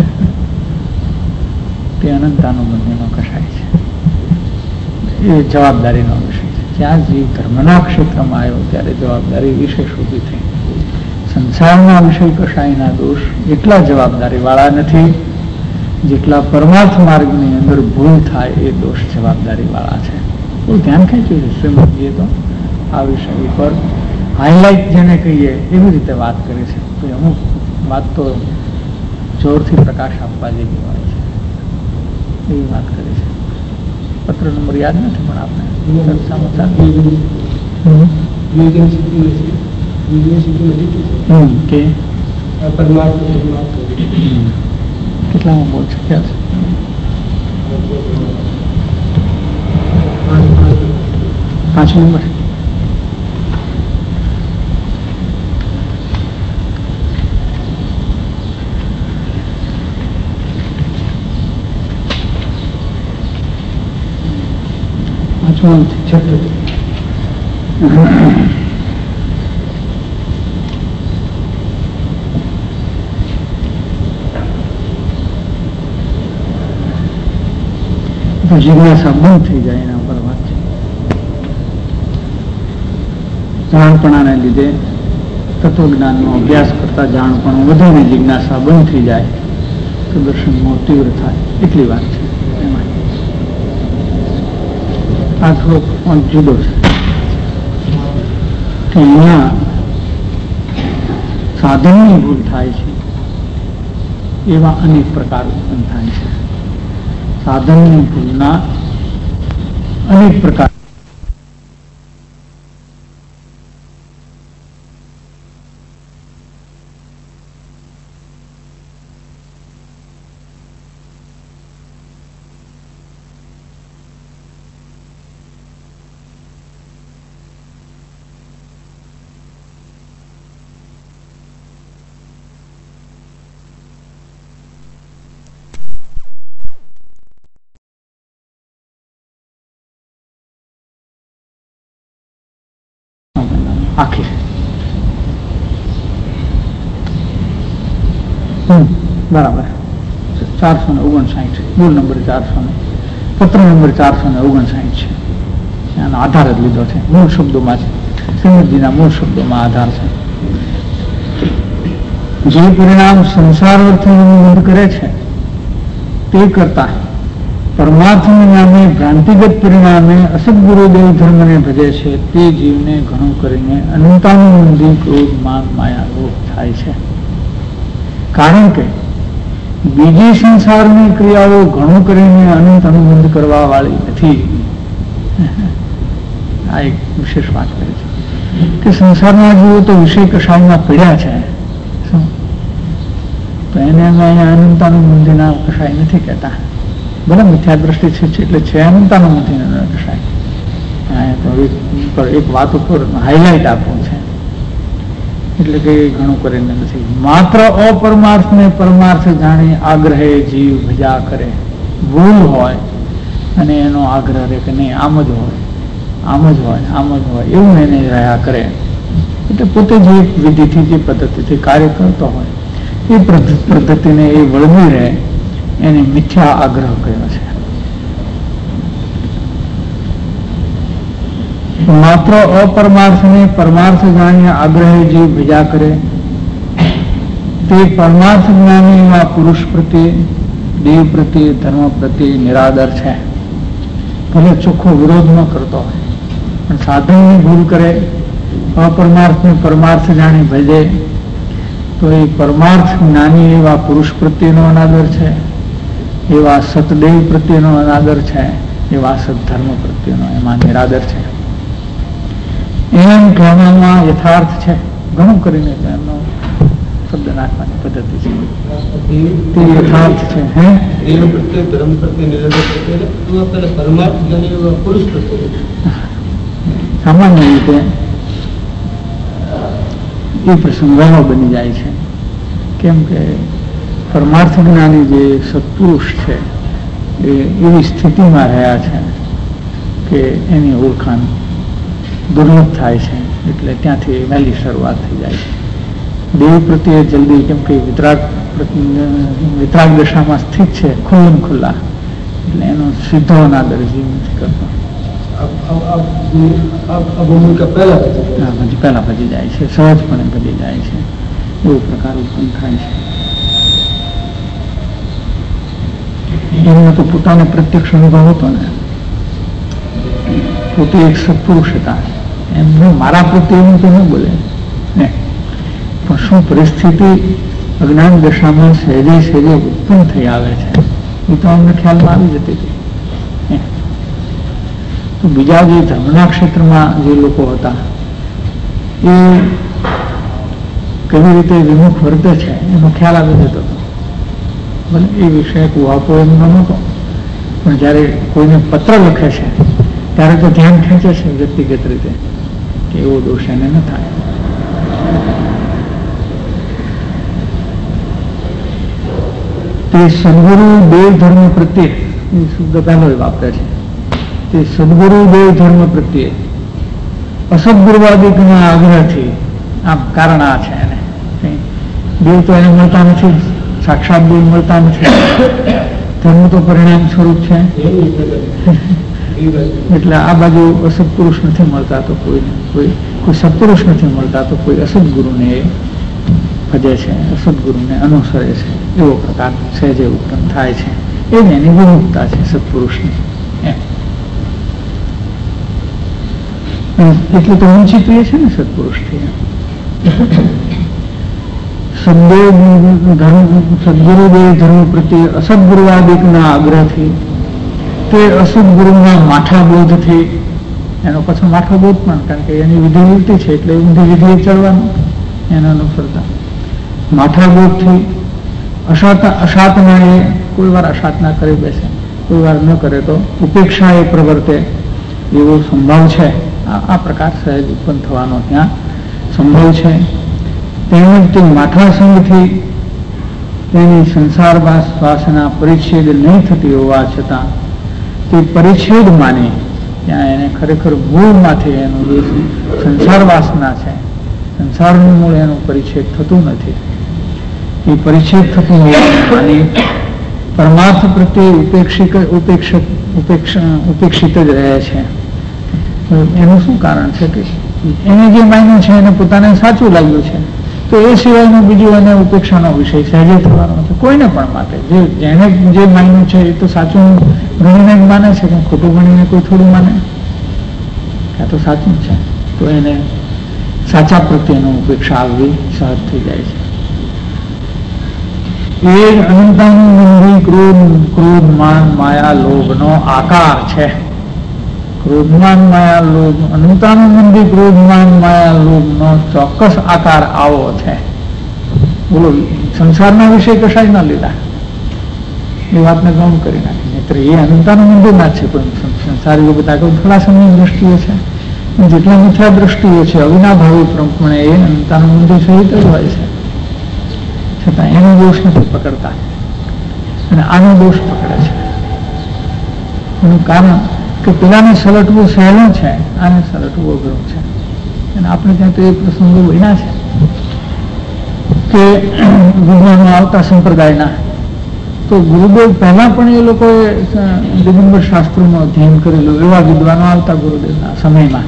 તે અનંતાનું મંદિરનો કષાય છે. એ જવાબદારીનો વિષય છે. જ્યાં જીવ ધર્મના ક્ષેત્રમાં આવ્યો ત્યારે જવાબદારી વિશેષ ઊભી થઈ. સંસારના વિષય કશાયના દોષ એટલા જવાબદારી વાળા નથી જેટલા પરમાર્થ માર્ગની અંદર ભૂલ થાય એ દોષ જવાબદારી વાળા છે. બહુ ધ્યાન ખેંચ્યું છે શ્રીમદજીએ તો આ વિષય ઉપર હાઈલાઇટ જેને કહીએ એવી રીતે વાત કરી છે. તો અમુક વાત તો જોરથી પ્રકાશ આપવા જેવી હોય છે, એવી વાત કરી છે. પત્ર નંબર યાદ નથી પણ આપણે કે કેટલામાં બોલ શક્યા છે? પાંચ નંબર. પાંચમું છઠ્ઠું. જિજ્ઞાસા બંધ થઈ જાય એના પર વાત છે. જાણપણાને લીધે તત્વજ્ઞાનનો અભ્યાસ કરતા જાણપણું વધીને જિજ્ઞાસા બંધ થઈ જાય તો દર્શન મોહ તીવ્ર થાય, એટલી વાત છે એમાં. આ થોડોક જુદો છે કે અહીંયા સાધનની ભૂલ થાય છે એવા અનેક પ્રકાર ઉત્પન્ન થાય છે. સાધનની ભૂલના અનેક પ્રકાર. આખી બરાબર ચારસો ને ઓગણસાઠ મૂળ નંબર ચારસો ને પત્ર નંબર ચારસો ને ઓગણસાઠ છે. આનો આધાર જ લીધો છે, મૂળ શબ્દોમાં છે, શ્રીમદજીના મૂળ શબ્દોમાં આધાર છે. જે પરિણામ સંસાર અર્થનું બંધ કરે છે તે કરતા પરમાર્થના નામે ભ્રાંતિગત પરિણામે અસદગુરુદેવ ધર્મને ભજે છે તે જીવને ઘણું કરીને અનંતાનુબંધી ક્રોધ માન માયા રોગ થાય છે. કારણ કે બીજી સંસારની ક્રિયાઓ ઘણું કરીને અનંત અનુબંધ કરવા વાળી નથી. આ એક વિશેષ વાત કરે છે કે સંસારના જીવો તો વિષય કષાયમાં પડ્યા છે, તો એને અમે અહીંયા અનંતાનુબંધીના કષાય નથી કહેતા. ભલે મિથ્યા દ્રષ્ટિ છે એટલે છે અનંતાનુબંધીનો કષાય. તો એક વાત ઉપર હાઈલાઇટ આપવું છે એટલે કે ઘણું કરીને નથી. માત્ર અપરમાર્થ ને પરમાર્થ જાણી આગ્રહે જીવ ભજા કરે. ભૂલ હોય અને એનો આગ્રહ રહે કે નહીં આમ જ હોય આમ જ હોય આમ જ હોય એવું એને રહ્યા કરે. એટલે પોતે જે વિધિથી જે પદ્ધતિથી કાર્ય કરતો હોય એ પદ્ધતિને એ વળવી રહે એને મિથ્યા આગ્રહ કહ્યો છે. માત્ર અપરમાર્થ ને પરમાર્થ જાણીને આગ્રહે જીવ ભજા કરે તે પરમાર્થ જ્ઞાની એવા પુરુષ પ્રત્યે, દેવ પ્રત્યે, ધર્મ પ્રત્યે નિરાદર છે. ભલે ચોખ્ખો વિરોધ ન કરતો હોય પણ સાધનની ભૂલ કરે, અપરમાર્થ ને પરમાર્થ જાણી ભજે તો એ પરમાર્થ જ્ઞાની એવા પુરુષ પ્રત્યેનો અનાદર છે, એવા સતદેવ પ્રત્યેનો અનાદર છે, એવા સદધર્મ પ્રત્યેનો એમાં નિરાદર છે. એમ કહેવામાં યથાર્થ છે. ઘણું કરીને એમનો શબ્દ નાખવાની પદ્ધતિ છે તે યથાર્થ છે. હે દેવ પ્રત્યે, ધર્મ પ્રત્યે, નિરાદર પ્રત્યે પરમાર્થ જ્ઞાની પુરુષ પ્રત્યે સામાન્ય રીતે એ પ્રસંગ વહેલો બની જાય છે. કેમ કે પરમાર્થ જ્ઞાની જે સત્પુરુષ છે એ એવી સ્થિતિમાં રહ્યા છે કે એની ઓળખાણ દુર્લભ થાય છે, એટલે ત્યાંથી વહેલી શરૂઆત થઈ જાય છે. દેવ પ્રત્યે જલ્દી, કેમ કે વિતરાગ વિતરાગ દશામાં સ્થિત છે ખુલ્લમ ખુલ્લા, એટલે એનો સીધો અનાદર જીવ નથી કરતો. પહેલા ભજી જાય છે, સહજપણે ભજી જાય છે, એવો પ્રકાર ઉત્પન્ન થાય છે. એમને તો પોતાને પ્રત્યક્ષ અનુભવ હતો ને, પોતે એક સત્પુરુષ હતા. એમને મારા પ્રત્યે એવું તો ન બોલે ને, પણ શું પરિસ્થિતિ અજ્ઞાન દશામાં સહેજે સહેજે ઉત્પન્ન થઈ આવે છે એ તો અમને ખ્યાલમાં આવી જતી હતી. તો બીજા જે ધર્મના ક્ષેત્રમાં જે લોકો હતા એ કેવી રીતે વિમુખ વર્તે છે એનો ખ્યાલ આવી જતો હતો. ભલે એ વિષય કુવાપો એમનો નહોતો, પણ જયારે કોઈને પત્ર લખે છે ત્યારે તો ધ્યાન ખેંચે છે વ્યક્તિગત રીતે કે એવો દોષ એને ન થાય. તે સદગુરુ દેવ ધર્મ પ્રત્યે એ શબ્દ પહેલો વાપરે છે. તે સદગુરુ દેવ ધર્મ પ્રત્યે અસદગુરુવાદિકના આગ્રહથી, આમ કારણ આ છે એને દેવ તો એને મળતા નથી, સાક્ષાત દેવ મળતા નથી, ધર્મ તો પરિણામ સ્વરૂપ છે. એટલે આ બાજુ અસત્પુરુષ નથી મળતા તો કોઈ કોઈ કોઈ સત્પુરુષ નથી મળતા તો કોઈ અસદગુરુને એ ભજે છે, અસદગુરુને અનુસરે છે, એવો પ્રકાર સહેજે ઉત્પન્ન થાય છે. એ જ એની વિમુખતા છે સત્પુરુષની. એટલે તો ઊંચી પ્રિય છે ને સત્પુરુષથી. સદગુરુદેવ ધર્મ પ્રત્યે અસદગુરુવાદિકના આગ્રહથી, તે અસદગુરુના માઠા બોધથી, એનો પાછો માઠો બોધ પણ, કારણ કે એની વિધિ ઉલટી છે એટલે ઊંધી વિધિએ ચડવાનું, એને અનુસરતા માઠા બોધથી અસાતા અસાતના એ કોઈ વાર અસાતના કરી બેસે, કોઈ વાર ન કરે તો ઉપેક્ષા એ પ્રવર્તે એવો સંભવ છે. આ પ્રકાર સહેજ ઉત્પન્ન થવાનો ત્યાં સંભવ છે. તેમજ તે માઠા સંઘથી તેની સંસાર વાસના પરિચ્છેદ નહીં થતી હોવા છતાં તે પરિચ્છેદ માની ત્યાં એને ખરેખર મૂળમાંથી એનું જે સંસાર વાસના છે, સંસારનું મૂળ એનું પરિચ્છેદ થતું નથી. એ પરિચ્છેદ થતું માની પરમાર્થ પ્રત્યે ઉપેક્ષિત ઉપેક્ષક ઉપેક્ષિત જ રહે છે. એનું શું કારણ છે કે એને જે માન્યું છે એને પોતાને સાચું લાગ્યું છે, તો એ સિવાયનું બીજું એને ઉપેક્ષાનો વિષય સહેજે થવાનો છે. કોઈને પણ માટે જે જેને જે માન્યું છે એ તો સાચું ગણીને જ માને છે, પણ ખોટું ગણીને કોઈ થોડું માને. આ તો સાચું છે, તો એને સાચા પ્રત્યેનો ઉપેક્ષા આવવી સહજ થઈ જાય છે. એ અનંતાનું મંદી ક્રોધ ક્રોધ માન માયા લોભનો આકાર છે. ક્રોધમાન માયા લોભ અનંતાનુબંધી ક્રોધમાન માયા લોભનો ચોક્કસ આકાર આવો છે. બોલો, સંસારના વિશે કશાય ના લીધા, એ વાતને ગૌણ કરી નાખી. નહીતર એ અનંતાનુબંધી ના છે, પણ સંસારીઓ બધા થોડા સમય દ્રષ્ટિઓ છે, જેટલા મિથ્યા દ્રષ્ટિઓ છે અવિનાભાવી પ્રમાણે એ અનંતાનુબંધી સહિત જ હોય છે, છતાં એનો દોષ નથી પકડતા અને આનો દોષ પકડે છે. એનું કારણ કે પેલાને સલટવું સહેલું છે, આને સલટવું અઘરું છે. અને આપણે ત્યાં તો એ પ્રસંગો બન્યા છે કે વિદ્વાનો આવતા સંપ્રદાયના, તો ગુરુદેવ પહેલા પણ એ લોકોએ દિગંબર શાસ્ત્રોનું અધ્યયન કરેલું, એવા વિદ્વાનો આવતા ગુરુદેવના સમયમાં.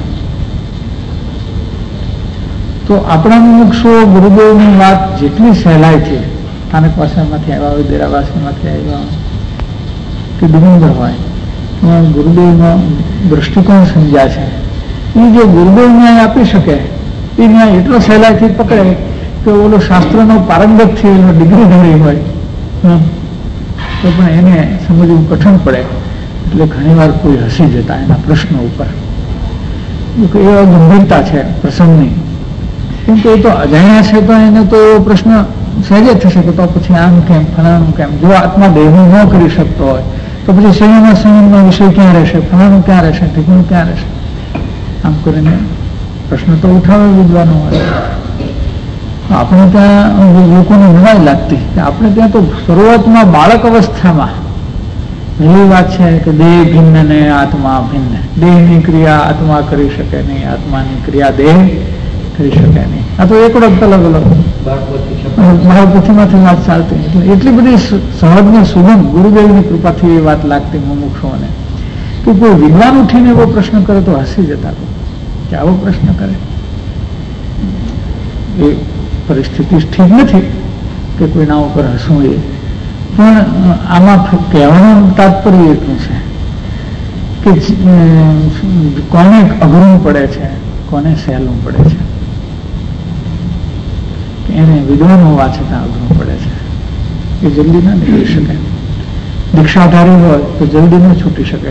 તો આપણા મુમુક્ષો ગુરુદેવની વાત જેટલી સહેલાઈથી, સ્થાનક ભાષામાંથી આવ્યા હોય, દેરાવાસીમાંથી આવ્યા કે દિગંબર હોય, ગુરુદેવનો દ્રષ્ટિકોણ સમજ્યા છે. એ જો ગુરુદેવ ન્યાય આપી શકે, એ ન્યાય એટલો સહેલાઈથી પકડે કે ઓલો શાસ્ત્રનો પારંગત થયેલો ડિગ્રી ધરી હોય તો પણ એને સમજવું કઠણ પડે. એટલે ઘણી વાર કોઈ હસી જતા એના પ્રશ્નો ઉપર. એ ગંભીરતા છે પ્રસંગની, કેમ કે એ તો અજાણ્યા છે, તો એને તો એવો પ્રશ્ન સહેજ થશે કે તો પછી આમ કેમ, ફલાણું કેમ. જો આત્મા દેહનું ન કરી શકતો હોય તો પછી સંયમના સંયમનો વિષય ક્યાં રહેશે, ફલાણું ક્યાં રહેશે, ઠીકનું ક્યાં રહેશે. આમ કરીને પ્રશ્ન તો ઉઠાવે વિદ્વાનો હોય. આપણે ત્યાં લોકોને નવાઈ લાગતી કે આપણે ત્યાં તો શરૂઆતમાં બાળક અવસ્થામાં પહેલી વાત છે કે દેહ ભિન્ન ને આત્મા ભિન્ન. દેહની ક્રિયા આત્મા કરી શકે નહીં, આત્માની ક્રિયા દેહ કરી શકે નહીં. આ તો એક વખત અલગ અલગ બાળપતિમાંથી વાત ચાલતી. એટલે એટલી બધી સહજ ને સુગમ ગુરુદેવની કૃપાથી એ વાત લાગતી મુમુક્ષોને કે કોઈ વિદ્વાન ઉઠીને એવો પ્રશ્ન કરે તો હસી જતા કે આવો પ્રશ્ન કરે. એ પરિસ્થિતિ ઠીક નથી કે કોઈના ઉપર હસવું, એ પણ આમાં કહેવાનું તાત્પર્ય એટલું છે કે કોને અઘરું પડે છે, કોને સહેલું પડે છે. એને વિદ્વાન હોવા છતાં અઘરું પડે છે, એ જલ્દી ના નીકળી શકે. દીક્ષાધારી હોય તો જલ્દી ન છૂટી શકે.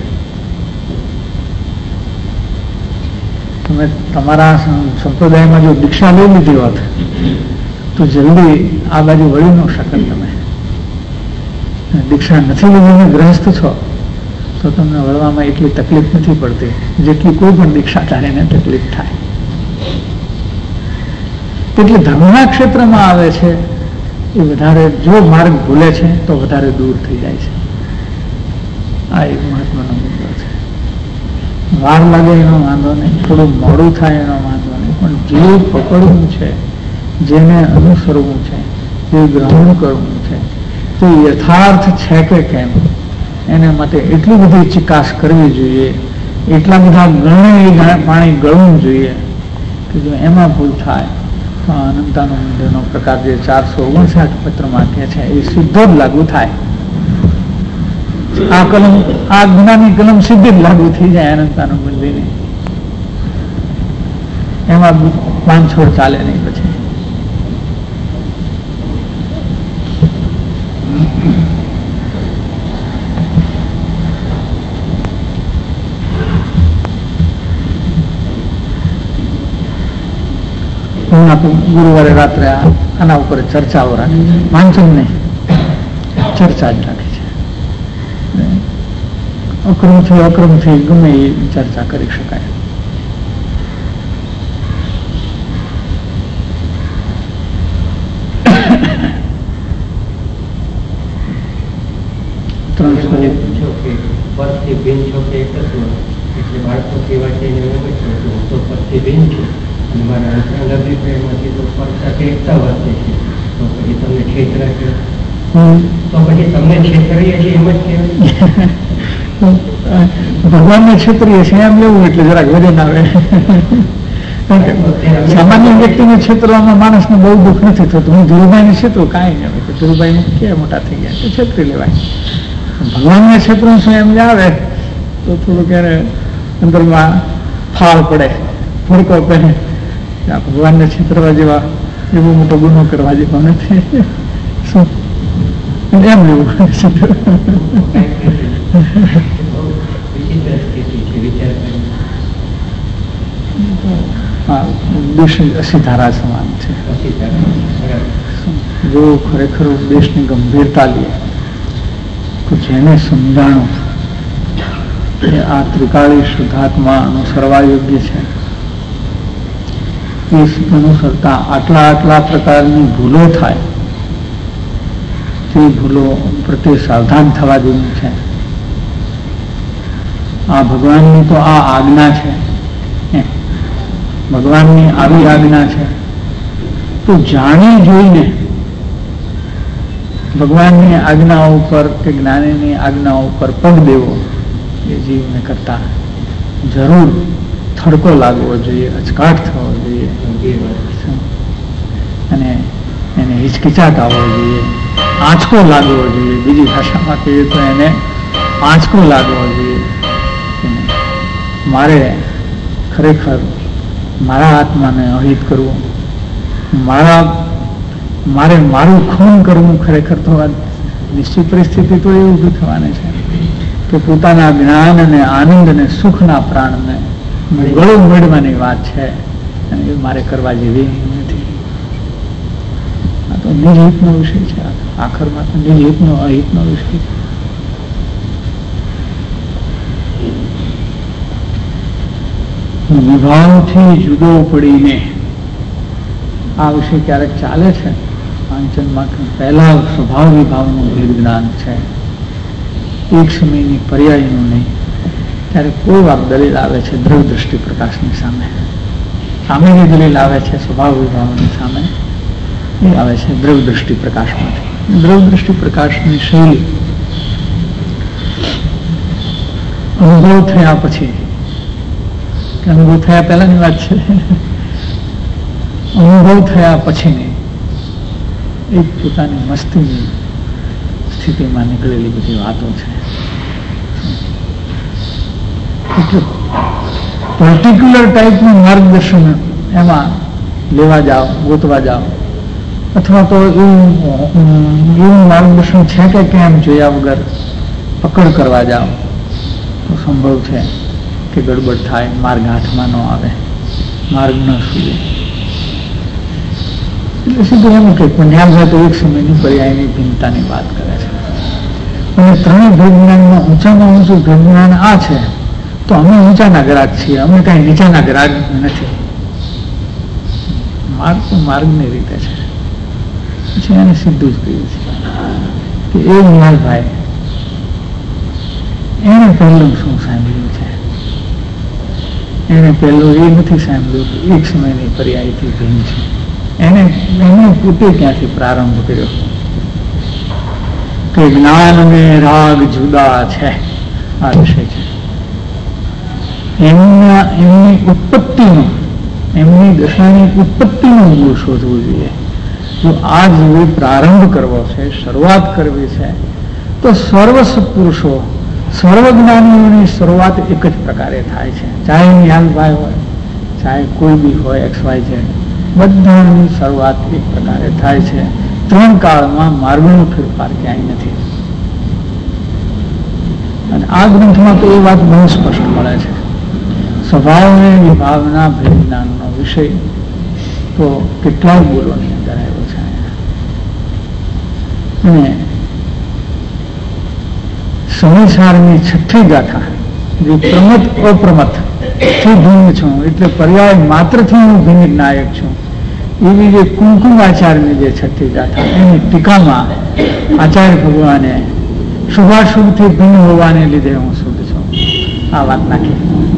તમે તમારા સંપ્રદાયમાં જો દીક્ષા લઈ લીધી હોત તો જલ્દી આ બાજુ વળી ન શકે. તમે દીક્ષા નથી લીધીને ગ્રહસ્થ છો તો તમને વળવામાં એટલી તકલીફ નથી પડતી જેટલી કોઈ પણ દીક્ષાધારીને તકલીફ થાય. એટલે ધર્મના ક્ષેત્રમાં આવે છે એ વધારે, જો માર્ગ ભૂલે છે તો વધારે દૂર થઈ જાય છે. આ એક મહત્વનો મુદ્દો છે. વાર લાગે એનો વાંધો નહીં, થોડું મોડું થાય એનો વાંધો નહીં, પણ જે પકડવું છે, જેને અનુસરવું છે, જે ગ્રહણ કરવું છે, તે યથાર્થ છે કે કેમ, એના માટે એટલી બધી ચિકાસ કરવી જોઈએ, એટલા બધા ગણે પાણી ગળવું જોઈએ કે જો એમાં ભૂલ થાય તો અનંતાનુબંધનો પ્રકાર જે ચારસો ઓગણસાઠ પત્રમાં કહે છે એ સીધો જ લાગુ થાય. આ કલમ આ જ્ઞાની કલમ સીધી જ લાગુ થઈ જાય અનંતાનુબંધીને. એમાં બાંધછોડ ચાલે નહીં. પછી ગુરુવારે રાત્રે આના ઉપર ચર્ચાઓ રાખી છે. વાંચન નહીં, ચર્ચા જ રાખી છે. અક્રમથી અક્રમથી ગમે એ ચર્ચા કરી શકાય. ભગવાન ને છેતરીએ છીએ એમ લેવું એટલે જરાક વજન આવે. સામાન્ય વ્યક્તિને છેતરવામાં માણસને બહુ દુઃખ નથી થતું. હું ધીરુભાઈ ને છેતરું કાંઈ નહીં, ધીરુભાઈ ને કે મોટા થઈ ગયા તો છેતરી લેવાય. ભગવાન ને છેતરું છું એમ આવે તો થોડું ક્યારે અંદરમાં ફાળ પડે, ફડકો પડે. ભગવાન ને છેતરવા જેવા એવો મોટો ગુનો કરવા જેવો નથી. શું એમ લેવું અસીધારા સમાન છે. જો ખરેખર ઉપદેશની ગંભીરતા લે તો જેને સમજાણું એ આ ત્રિકાળી શુદ્ધાત્મા અનુસરવા યોગ્ય છે. એ અનુસરતા આટલા આટલા પ્રકારની ભૂલો થાય તે ભૂલો પ્રત્યે સાવધાન થવા જેવું છે. આ ભગવાનની તો આ આજ્ઞા છે, ભગવાનની આવી આજ્ઞા છે. તો જાણી જોઈને ભગવાનની આજ્ઞાઓ ઉપર કે જ્ઞાનીની આજ્ઞાઓ ઉપર પગ દેવો એ જીવને કરતા જરૂર થડકો લાગવો જોઈએ, અચકાટ થવો જોઈએ અને એને હિચકિચાટ આવવો જોઈએ, આંચકો લાગવો જોઈએ. બીજી ભાષામાં કહીએ તો એને આંચકો લાગવો જોઈએ. મારે ખરેખર મારા આત્માને અહિત કરવું, મારા મારે મારું ખૂન કરવું, ખરેખર તો નિશ્ચિત પરિસ્થિતિ તો એ ઊભી થવાની છે કે પોતાના જ્ઞાન અને આનંદ અને સુખના પ્રાણને ગળું મેળવાની વાત છે અને એ મારે કરવા જેવી નથી. આ તો નિજહિતનો વિષય છે. આખરમાં તો નિજહિતનો અહિતનો વિષય. વિભાવથી જુદો પડીને આ વિષય ક્યારેક ચાલે છે વાંચનમાં. પહેલા સ્વભાવ વિભાવનું ભેદ જ્ઞાન છે, એક સમયની પર્યાયનું નહીં. ત્યારે કોઈ વાર દલીલ આવે છે દ્રવ્ય દ્રષ્ટિ પ્રકાશની સામે. સામેની દલીલ આવે છે સ્વભાવ વિભાવની સામે, એ આવે છે દ્રવ્ય દ્રષ્ટિ પ્રકાશમાંથી. દ્રવ્ય દ્રષ્ટિ પ્રકાશની શૈલી અનુભવ થયા પછી, અનુભવ થયા પહેલાની વાત છે, અનુભવ થયા પછીની એક પોતાની મસ્તીની સ્થિતિમાં નીકળેલી બધી વાતો છે. એટલે પર્ટિક્યુલર ટાઈપનું માર્ગદર્શન એમાં લેવા જાઓ, ગોતવા જાઓ, અથવા તો એવું એવું માર્ગદર્શન છે કે કેમ જોયા વગર પકડ કરવા જાઓ તો સંભવ છે કે ગડબડ થાય, માર્ગ હાથમાં ન આવે, માર્ગ ન સૂજે. એટલે સીધું એમ કે પુણ્યાભા તો એક સમયની પર્યાયની ભિન્નતાની વાત કરે છે. અને ત્રણેય ભેદજ્ઞાનમાં ઊંચામાં ઊંચું ભેદજ્ઞાન આ છે તો અમે ઊંચાના ગ્રાહક છીએ, અમે કાંઈ નીચાના ગ્રાહક નથી. માર્ગ તો માર્ગની રીતે છે. પછી એને સીધું જ કહ્યું છે કે એ નિહાલભાઈ એને પહેલું શું સાંભળ્યું છે, એને પહેલું એ નથી સાંભળ્યું કે એક સમયની પર્યાયથી ભિન્ન છે. એને એને પોતે ક્યાંથી પ્રારંભ કર્યો કે જ્ઞાન અને રાગ જુદા છે. આ વિષય છે. એમના એમની ઉત્પત્તિનો એમની દશાની ઉત્પત્તિનું મૂળ શોધવું જોઈએ. જો આ જીવે પ્રારંભ કરવો છે, શરૂઆત કરવી છે, તો સર્વ સત્પુરુષો સર્વજ્ઞાનીઓની શરૂઆત એક જ પ્રકારે થાય છે. ચાહે નિહાલભાઈ હોય, ચાહે કોઈ બી હોય, એક્સ વાય ઝેડ, બધાની શરૂઆત એક પ્રકારે થાય છે. ત્રણ કાળમાં માર્ગનો ફેરફાર ક્યાંય નથી. અને આ ગ્રંથમાં તો એ વાત બહુ સ્પષ્ટ મળે છે. સ્વભાવને વિભાવના ભેદ જ્ઞાનનો વિષય તો કેટલાય બોલોની અંદર આવ્યો છે. અને સમયસારની છઠ્ઠી ગાથા, જે પ્રમત અપ્રમત થી ભિન્ન છું, એટલે પર્યાય માત્રથી હું ભિન્ન નાયક છું, એવી જે કુમકુમ આચાર્યની જે છઠ્ઠી ગાથા, એની ટીકામાં આચાર્ય ભગવાને શુભાશુભથી ભિન્ન હોવાને લીધે હું શુદ્ધ છું આ વાત નાખી.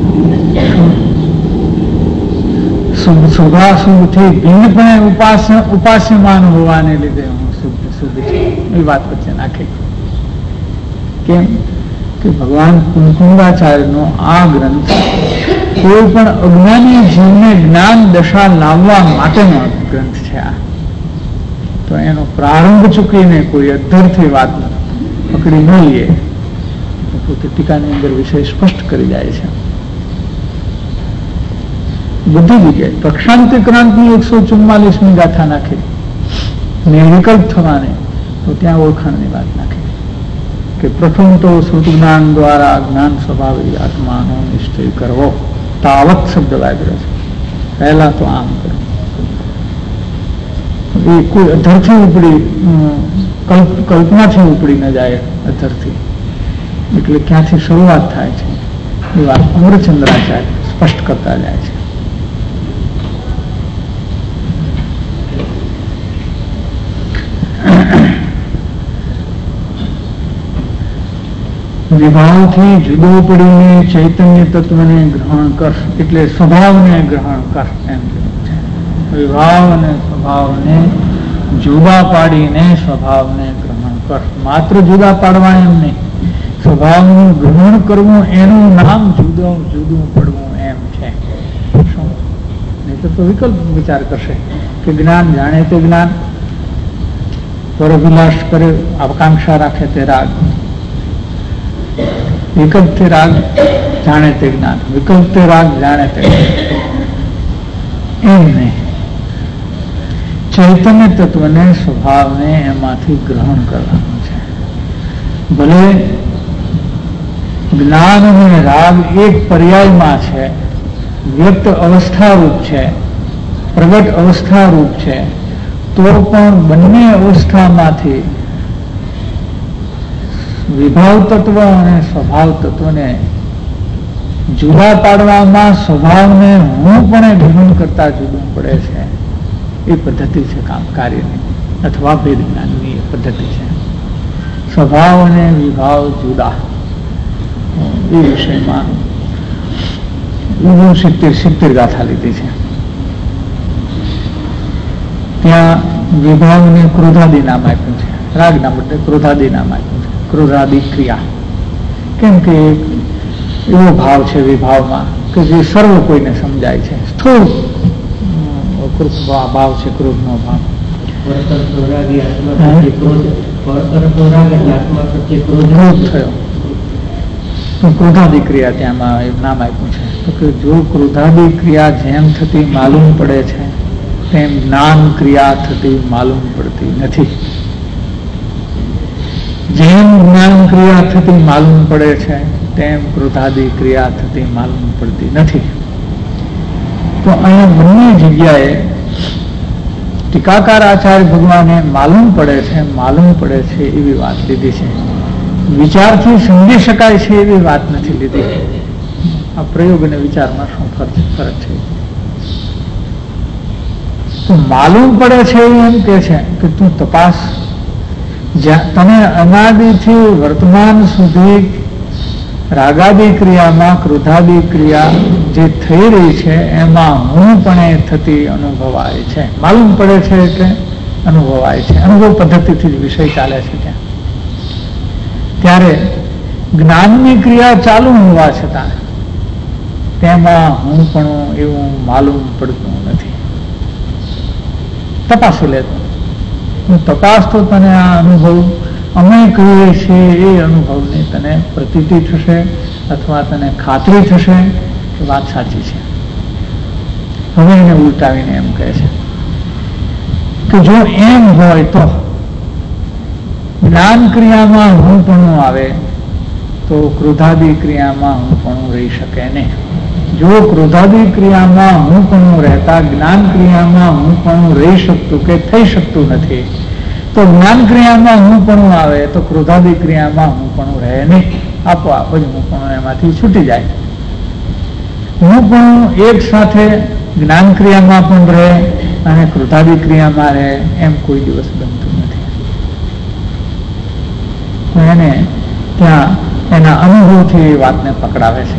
શુભાશુભથી ભિન્નપણે ઉપાસ ઉપાસ્યમાન હોવાને લીધે હું શુદ્ધ શુદ્ધ છું એ વાત વચ્ચે નાખી. કેમ કે ભગવાન કુમકુંદાચાર્યનો આ ગ્રંથ કોઈ પણ અજ્ઞાની જીવને જ્ઞાન દશા લાવવા માટેનો ગ્રંથ છે. આ તો એનો પ્રારંભ ચૂકીને કોઈ અધ્ધરથી વાત પકડી ન લઈએ તો પોતે ટીકાની અંદર વિષય સ્પષ્ટ કરી જાય છે. બધી જગ્યાએ પ્રક્ષાંતિ ક્રાંતિ એકસો ચુમ્માલીસમી ગાથા નાખી, નિર્વિકલ્પ થવાને તો ત્યાં ઓળખાણની વાત નાખી કે પ્રથમ તો શ્રુત જ્ઞાન દ્વારા જ્ઞાન સ્વભાવી આત્માનો નિશ્ચય કરવો, તાવત શબ્દ વાપર્યો છે. પહેલા તો આમ કરો, એ કોઈ અધરથી ઉપડી કલ્પ કલ્પનાથી ઉપડી ન જાય અધરથી, એટલે ક્યાંથી શરૂઆત થાય છે એ વાત અમરચંદ્રાચાર્ય સ્પષ્ટ કરતા જાય છે. વિભાવથી જુદો પડીને ચૈતન્ય તત્વને ગ્રહણ કર, એટલે સ્વભાવને ગ્રહણ કર એમ છે. વિભાવ અને સ્વભાવને જુદા પાડીને સ્વભાવને ગ્રહણ કર. માત્ર જુદા પાડવા એમ નહીં, સ્વભાવનું ગ્રહણ કરવું એનું નામ જુદું જુદું પડવું એમ છે. શું નહીં તો વિકલ્પ વિચાર કરશે કે જ્ઞાન જાણે તે જ્ઞાન, પરભિલાષ કરે, આકાંક્ષા રાખે તે રાગ, વિકલ્પથી રાગ જાણે તે જ્ઞાન, વિકલ્પથી રાગ જાણે તે એમ નહીં. ચૈતન્ય તત્વને સ્વભાવને એમાંથી ગ્રહણ કરવાનું છે. ભલે જ્ઞાન અને રાગ એક પર્યાયમાં છે, વ્યક્ત અવસ્થારૂપ છે, પ્રગટ અવસ્થારૂપ છે, તો પણ બંને અવસ્થામાંથી વિભાવ તત્વ અને સ્વભાવ તત્વને જુદા પાડવામાં સ્વભાવને હું પણ ગ્રહણ કરતા જુદું પડે છે. એ પદ્ધતિ છે કામ કાર્યની અથવા ભેદ જ્ઞાનની પદ્ધતિ છે. સ્વભાવ અને વિભાવ જુદા એ વિષયમાં હું સિત્તેર સિત્તેર ગાથા લીધી છે. ત્યાં વિભાવને ક્રોધાદી નામ આપ્યું છે, રાગના બદલે ક્રોધાદી નામ આપ્યું છે. ક્રોધાદી ક્રિયા, કેમ કે એવો ભાવ છે વિભાવમાં કે જે સર્વ કોઈને સમજાય છે. સ્થૂળ ભાવ છે ક્રોધનો ભાવ. ક્રોધ થયો તો ક્રોધાદી ક્રિયા ત્યાં નામ આપ્યું છે. તો કે જો ક્રોધાદી ક્રિયા જેમ થતી માલુમ પડે છે તેમ જ્ઞાન ક્રિયા થતી માલુમ પડતી નથી. જેમ જ્ઞાન ક્રિયા થતી માલુમ પડે છે તેમ ક્રોધાદી ક્રિયા થતી માલુમ પડતી નથી. તો અહીંયા બંને જગ્યાએ ટીકાકાર આચાર્ય ભગવાને માલુમ પડે છે માલુમ પડે છે એવી વાત લીધી છે. વિચારથી સમજી શકાય છે એવી વાત નથી લીધી. આ પ્રયોગ અને વિચારમાં શું ફરક ફરક છે? તો માલુમ પડે છે એમ કે છે કે તું તપાસ, તને અનાદિથી વર્તમાન સુધી રાગાદી ક્રિયામાં ક્રોધાદી ક્રિયા જે થઈ રહી છે એમાં હું પણ થતી અનુભવાય છે. માલુમ પડે છે એટલે અનુભવાય છે. અનુભવ પદ્ધતિથી જ વિષય ચાલે છે ત્યાં. ત્યારે જ્ઞાનની ક્રિયા ચાલુ હોવા છતાં તેમાં હું પણ એવું માલુમ પડતું નથી. તપાસી લેતો હું તપાસ તો તને આ અનુભવ અમે કહીએ છીએ એ અનુભવની તને પ્રતીતિ થશે અથવા તને ખાતરી થશે કે વાત સાચી છે. હવે એને ઉલટાવીને એમ કહે છે કે જો એમ હોય તો જ્ઞાન ક્રિયામાં હું પણ આવે તો ક્રોધાદી ક્રિયામાં હું પણ રહી શકે નહીં. જો ક્રોધાદી ક્રિયામાં હું પણ રહેતા જ્ઞાન ક્રિયામાં હું પણ રહી શકતું કે થઈ શકતું નથી, તો જ્ઞાન ક્રિયામાં હું પણ આવે તો ક્રોધાદી ક્રિયામાં હું પણ રહે નહીં. આપોઆપ જ હું પણ એમાંથી છૂટી જાય. હું પણ એક સાથે જ્ઞાન ક્રિયામાં પણ રહે અને ક્રોધાદી ક્રિયામાં રહે એમ કોઈ દિવસ બનતું નથી. એને ત્યાં એના અનુભવથી એ વાતને પકડાવે છે.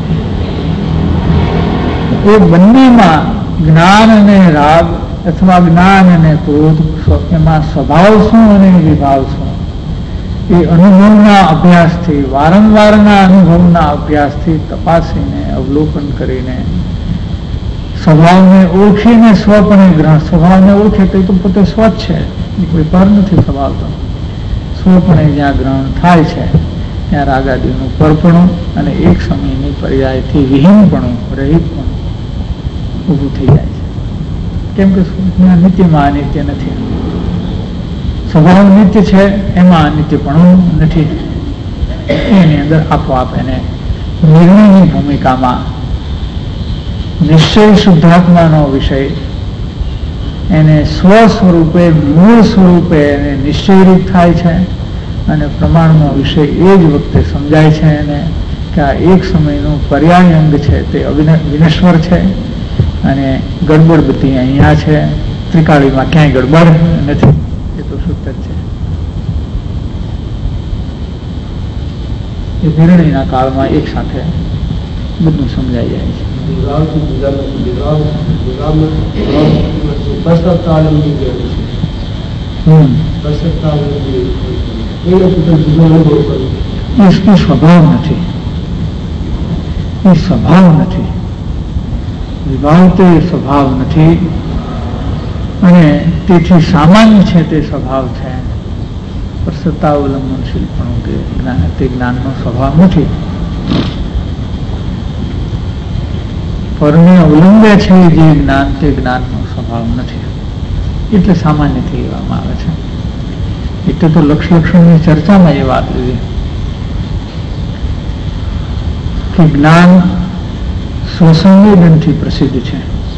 એ બંનેમાં જ્ઞાન અને રાગ અથવા જ્ઞાન અને ક્રોધ એમાં સ્વભાવ શું અને વિભાવ શું એ અનુભવના અભ્યાસથી વારંવારના અનુભવના અભ્યાસથી તપાસીને અવલોકન કરીને સ્વભાવને ઓળખીને સ્વપણે ગ્રહણ સ્વભાવને ઓળખે તો તો પોતે સ્વ જ છે, કોઈ પર નથી. સ્વભાવ તો સ્વપણે જ્યાં ગ્રહણ થાય છે ત્યાં રાગાદીનું પરપણું અને એક સમયની પર્યાયથી વિહીનપણું રહિતપણું ઊભું થઈ જાય છે. કેમ કે નિત્યમાં અનિત્ય નથી. સ્વભાવ નિત્ય છે એમાં અનિત્યપણું નથી. એની અંદર આપોઆપ એને નિર્ણયની ભૂમિકામાં નિશ્ચય શુદ્ધાત્માનો વિષય એને સ્વ સ્વરૂપે મૂળ સ્વરૂપે એને નિશ્ચયરૂપ થાય છે અને પ્રમાણનો વિષય એ જ વખતે સમજાય છે એને કે આ એક સમયનું પર્યાય અંગ છે તે વિનશ્વર છે અને ગડબડ બધી અહીંયા છે, ત્રિકાળીમાં ક્યાંય ગડબડ નથી, એ તો શુદ્ધ જ છે. એ નિર્ણયના કાળમાં એક સાથે બધું સમજાઈ જાય છે. એ સ્વભાવ નથી, એ સ્વભાવ નથી. વિભાવ તો એ સ્વભાવ નથી અને તેથી સામાન્ય છે તે સ્વભાવ છે. પર સત્તાવલંબનશીલપણું કે જ્ઞાન તે જ્ઞાનનો સ્વભાવ નથી. પરને અવલંબે છે જે જ્ઞાન તે જ્ઞાનનો સ્વભાવ નથી, એટલે સામાન્ય થઈ કહેવામાં આવે છે. એટલે તો લક્ષ લક્ષણની ચર્ચામાં એ વાત લીધી કે જ્ઞાન સ્વસંવેદનથી પ્રસિદ્ધ છે.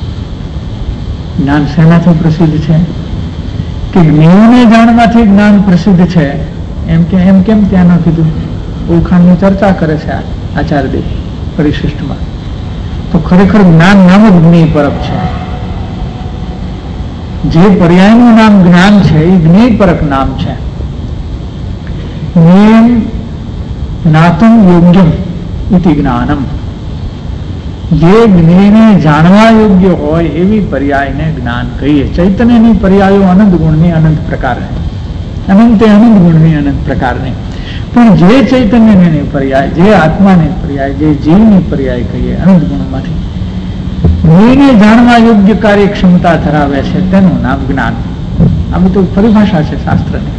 જ્ઞાન શેનાથી પ્રસિદ્ધ છે કે જ્ઞેયને જાણવાથી જ્ઞાન પ્રસિદ્ધ છે. એમ કે એમ કેમ ત્યાં ન કીધું? ઓળખાણની ચર્ચા કરે છે આચાર્યદેવ પરિશિષ્ટમાં. તો ખરેખર જ્ઞાન નામ જ જ્ઞેય પરક છે. જે પર્યાયનું નામ જ્ઞાન છે એ જ્ઞેય પરક નામ છે. જ્ઞેયમ જ્ઞાતુમ યોગ્યમ ઇતિ જ્ઞાનમ. જે જ્ઞેયને જાણવા યોગ્ય હોય એવી પર્યાયને જ્ઞાન કહીએ. ચૈતન્યની પર્યાયો અનંત ગુણની અનંત પ્રકારની, અનંતે અનંત ગુણની અનંત પ્રકારની. પણ જે ચૈતન્યની પર્યાય, જે આત્માની પર્યાય, જે જીવની પર્યાય કહીએ અનંત ગુણમાંથી જ્ઞેયને જાણવા યોગ્ય કાર્યક્ષમતા ધરાવે છે તેનું નામ જ્ઞાન. આ બધું પરિભાષા છે શાસ્ત્રની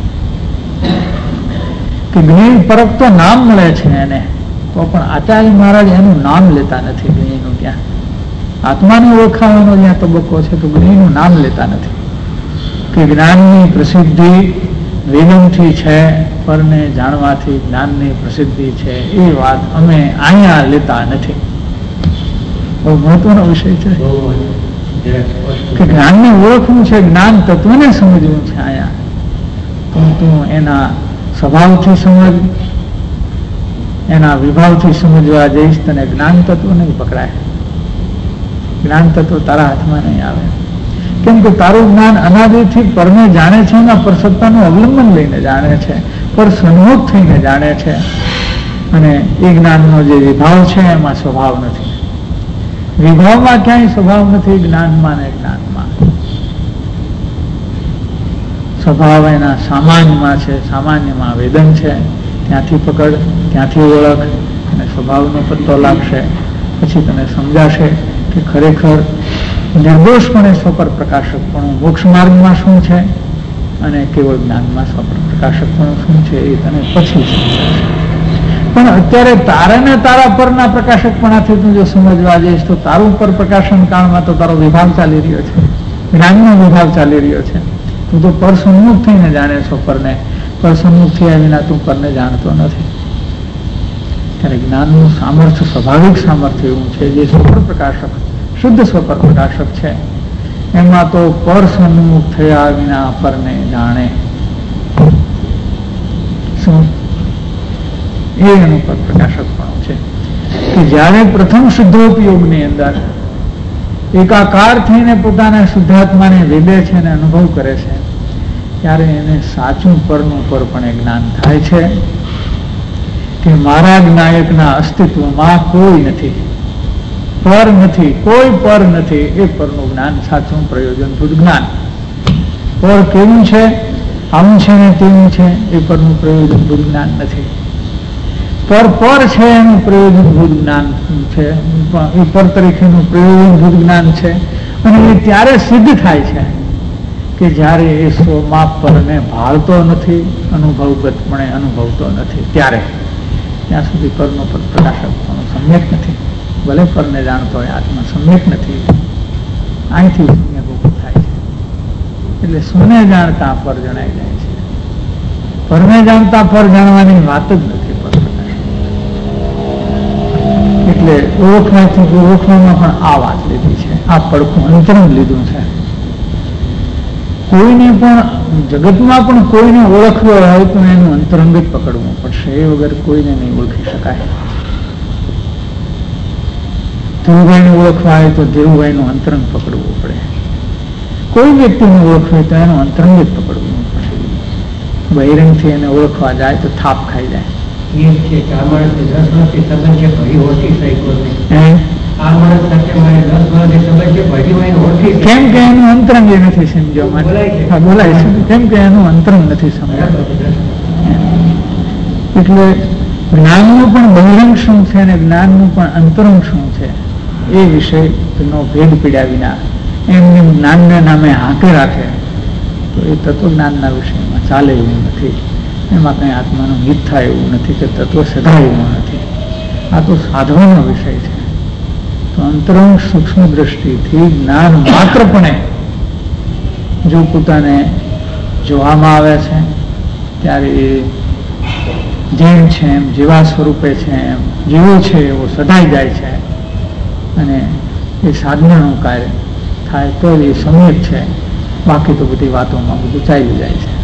કે જ્ઞેય પરક તો નામ મળે છે એને, તો પણ આચાર્ય મહારાજ એનું નામ લેતા નથી. જ્ઞેયનું ત્યાં આત્માને ઓળખાવાનો જ્યાં તબક્કો છે તો જ્ઞેયનું નામ લેતા નથી. કે જ્ઞાનની પ્રસિદ્ધિ વેદનથી છે, પરને જાણવાથી જ્ઞાનની પ્રસિદ્ધિ છે, એ વાત અમે અહીંયા લેતા નથી. બહુ મહત્વનો વિષય છે કે જ્ઞાનને ઓળખવું છે, જ્ઞાન તત્વને સમજવું છે અહીંયા. તું તું એના સ્વભાવથી સમજ, એના વિભાવથી સમજવા જઈશ તને જ્ઞાન તત્વ નહીં પકડાય. જ્ઞાન તત્વ તારા હાથમાં નહીં આવે. કેમ કે તારું જ્ઞાન અનાદિથી પરને જાણે છે, એના પર સત્તાનું અવલંબન લઈને જાણે છે, પર સન્મુખ થઈને જાણે છે. અને એ જ્ઞાનનો જે વિભાવ છે એમાં સ્વભાવ નથી. વિભાવમાં ક્યાંય સ્વભાવ નથી, જ્ઞાનમાં ને જ્ઞાનમાં સ્વભાવ એના સામાન્યમાં છે. સામાન્યમાં વેદન છે, ત્યાંથી પકડ, ત્યાંથી ઓળખ અને સ્વભાવનો પત્તો લાગશે. પછી તને સમજાશે કે ખરેખર નિર્દોષપણે સ્વપર પ્રકાશકપણું મોક્ષ માર્ગમાં શું છે અને કેવળ જ્ઞાનમાં સ્વપર પ્રકાશકપણું શું છે એ તને પછી સમજાશે. પણ અત્યારે તારાને તારા પરના પ્રકાશકપણાથી તું જો સમજવા જઈશ તો તારું પર પ્રકાશન કાળમાં તો તારો વિભાગ ચાલી રહ્યો છે, જ્ઞાનનો વિભાગ ચાલી રહ્યો છે. તું તો પર સન્મુખ થઈને જાણે છો પરને, પર સન્મુખ થયા વિના તું પરને જાણતો નથી. ત્યારે જ્ઞાનનું સામર્થ્ય સ્વાભાવિક સામર્થ્ય એવું છે જે સ્વપર પ્રકાશક, શુદ્ધ સ્વપર પ્રકાશક છે, એમાં તો પર સન્મુખ થયા વિના પરને જાણે. શું એ એનું પર પ્રકાશકપણું છે કે જ્યારે પ્રથમ શુદ્ધોપયોગની અંદર એકાકાર થઈને પોતાના શુદ્ધાત્માને વિદે છે અને અનુભવ કરે છે ત્યારે એને સાચું પરનું પર પણ જ્ઞાન થાય છે કે મારા જ્ઞાયકના અસ્તિત્વમાં કોઈ નથી, પર નથી, કોઈ પર નથી. એ પરનું જ્ઞાન સાચું પ્રયોજનભૂત જ્ઞાન. પર કેવું છે, આવું છે ને તેવું છે, એ પરનું પ્રયોજનભૂત જ્ઞાન નથી. પર પર છે એનું પ્રયોજનભૂત જ્ઞાન છે, એ પર તરીકેનું પ્રયોજનભૂત જ્ઞાન છે. અને એ ત્યારે સિદ્ધ થાય છે કે જ્યારે એ સ્વમાં પરને ભાળતો નથી, અનુભવગતપણે અનુભવતો નથી. ત્યારે ત્યાં સુધી પરનો પર પ્રકાશકપણું સમ્યક નથી. ભલે પરને જાણતો હોય આત્મા સમ્યક નથી. અહીંથી સમ્યક ઉભું થાય છે. એટલે સ્વને જાણતા પર જણાઈ જાય છે. પરને જાણતા પર જાણવાની વાત જ નથી. એટલે ઓળખવાથી ઓળખવામાં પણ આ વાત લીધી છે, આ પડખું અંતરંગ લીધું છે. કોઈને પણ જગતમાં પણ કોઈને ઓળખવો હોય તો એનું અંતરંગ જ પકડવું પડશે, એ વગર કોઈને નહીં ઓળખી શકાય. ધીરુભાઈને ઓળખવા હોય તો ધીરુભાઈનું અંતરંગ પકડવું પડે. કોઈ વ્યક્તિને ઓળખવું હોય તો એનું અંતરંગ જ પકડવું પડશે. બહિરંગથી એને ઓળખવા જાય તો થાપ ખાઈ જાય. કેમ કે આ માણસ દસ વર્ષથી સંબંધ છે ભરી ઓળખી શક્યો નહીં. આ માણસ સાથે મારે દસ વર્ષથી સંબંધ છે ભરી વાઈને ઓળખી. કેમ કે એનું અંતરંગ એ નથી સમજ્યો માટે બોલાય છે. કેમ કે એનું અંતરંગ નથી સમજાતું. એટલે જ્ઞાનનું પણ બહિરંગ શું છે અને જ્ઞાનનું પણ અંતરંગ શું છે એ વિષયનો ભેદ પીડ્યા વિના એમને જ્ઞાનને નામે હાંકે રાખે તો એ તત્વજ્ઞાનના વિષયમાં ચાલે એવું નથી. એમાં કંઈ આત્માનું હિત થાય એવું નથી કે તત્વ સદાય એવું નથી. આ તો સાધવાનો વિષય છે. તો અંતરંગ સૂક્ષ્મ દ્રષ્ટિથી જ્ઞાન માત્રપણે જો પોતાને જોવામાં આવે છે ત્યારે એ જેમ છે એમ જેવા સ્વરૂપે છે એમ જેવો છે એવો સદાય જાય છે અને એ સાધનાનું કાર્ય થાય તો એ સમ્યક છે. બાકી તો બધી વાતોમાં બધું ચાલ્યું જાય છે.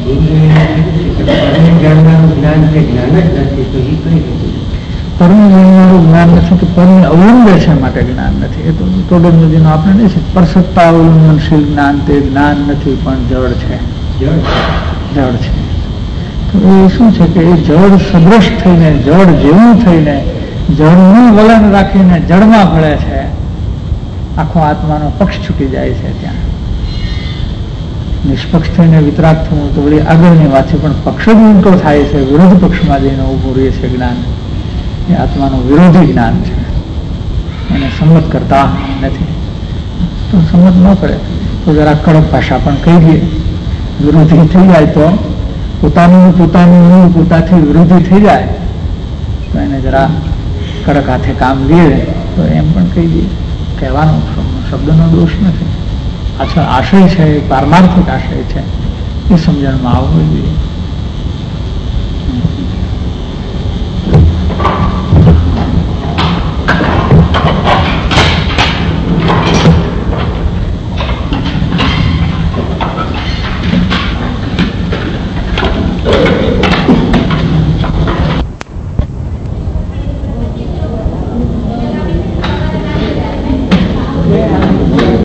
પરમ જાણવાનું જ્ઞાન નથી તો પરને અવલંબે છે માટે જ્ઞાન નથી. એ તો ટોડરનજીનો આપણે નહીં છે. પરસત્તા અવલંબનશીલ જ્ઞાન તે જ્ઞાન નથી પણ જળ છે. જળ છે તો એ શું છે કે એ જળ સદ્રશ થઈને જળ જેવું થઈને જળનું વલણ રાખીને જળમાં ભળે છે. આખો આત્માનો પક્ષ છૂટી જાય છે. ત્યાં નિષ્પક્ષ થઈને વિતરાગ થવું તો વળી આગળની વાત છે, પણ પક્ષ જ ઊંટો થાય છે. વિરોધ પક્ષમાં જઈને ઉભું રહે છે જ્ઞાન. એ આત્માનું વિરોધી જ્ઞાન છે. એને સંમત કરતા નથી. તો સંમત ન કરે તો જરા કડક ભાષા પણ કહી દઈએ. વિરોધી થઈ જાય તો પોતાનું પોતાનું પોતાથી વિરોધી થઈ જાય તો એને જરા કડક હાથે કામ લે તો એમ પણ કહી દઈએ. કહેવાનો શબ્દનો દોષ નથી. પાછળ આશય છે, પારમાર્થિક આશય છે, એ સમજણમાં આવવું જોઈએ.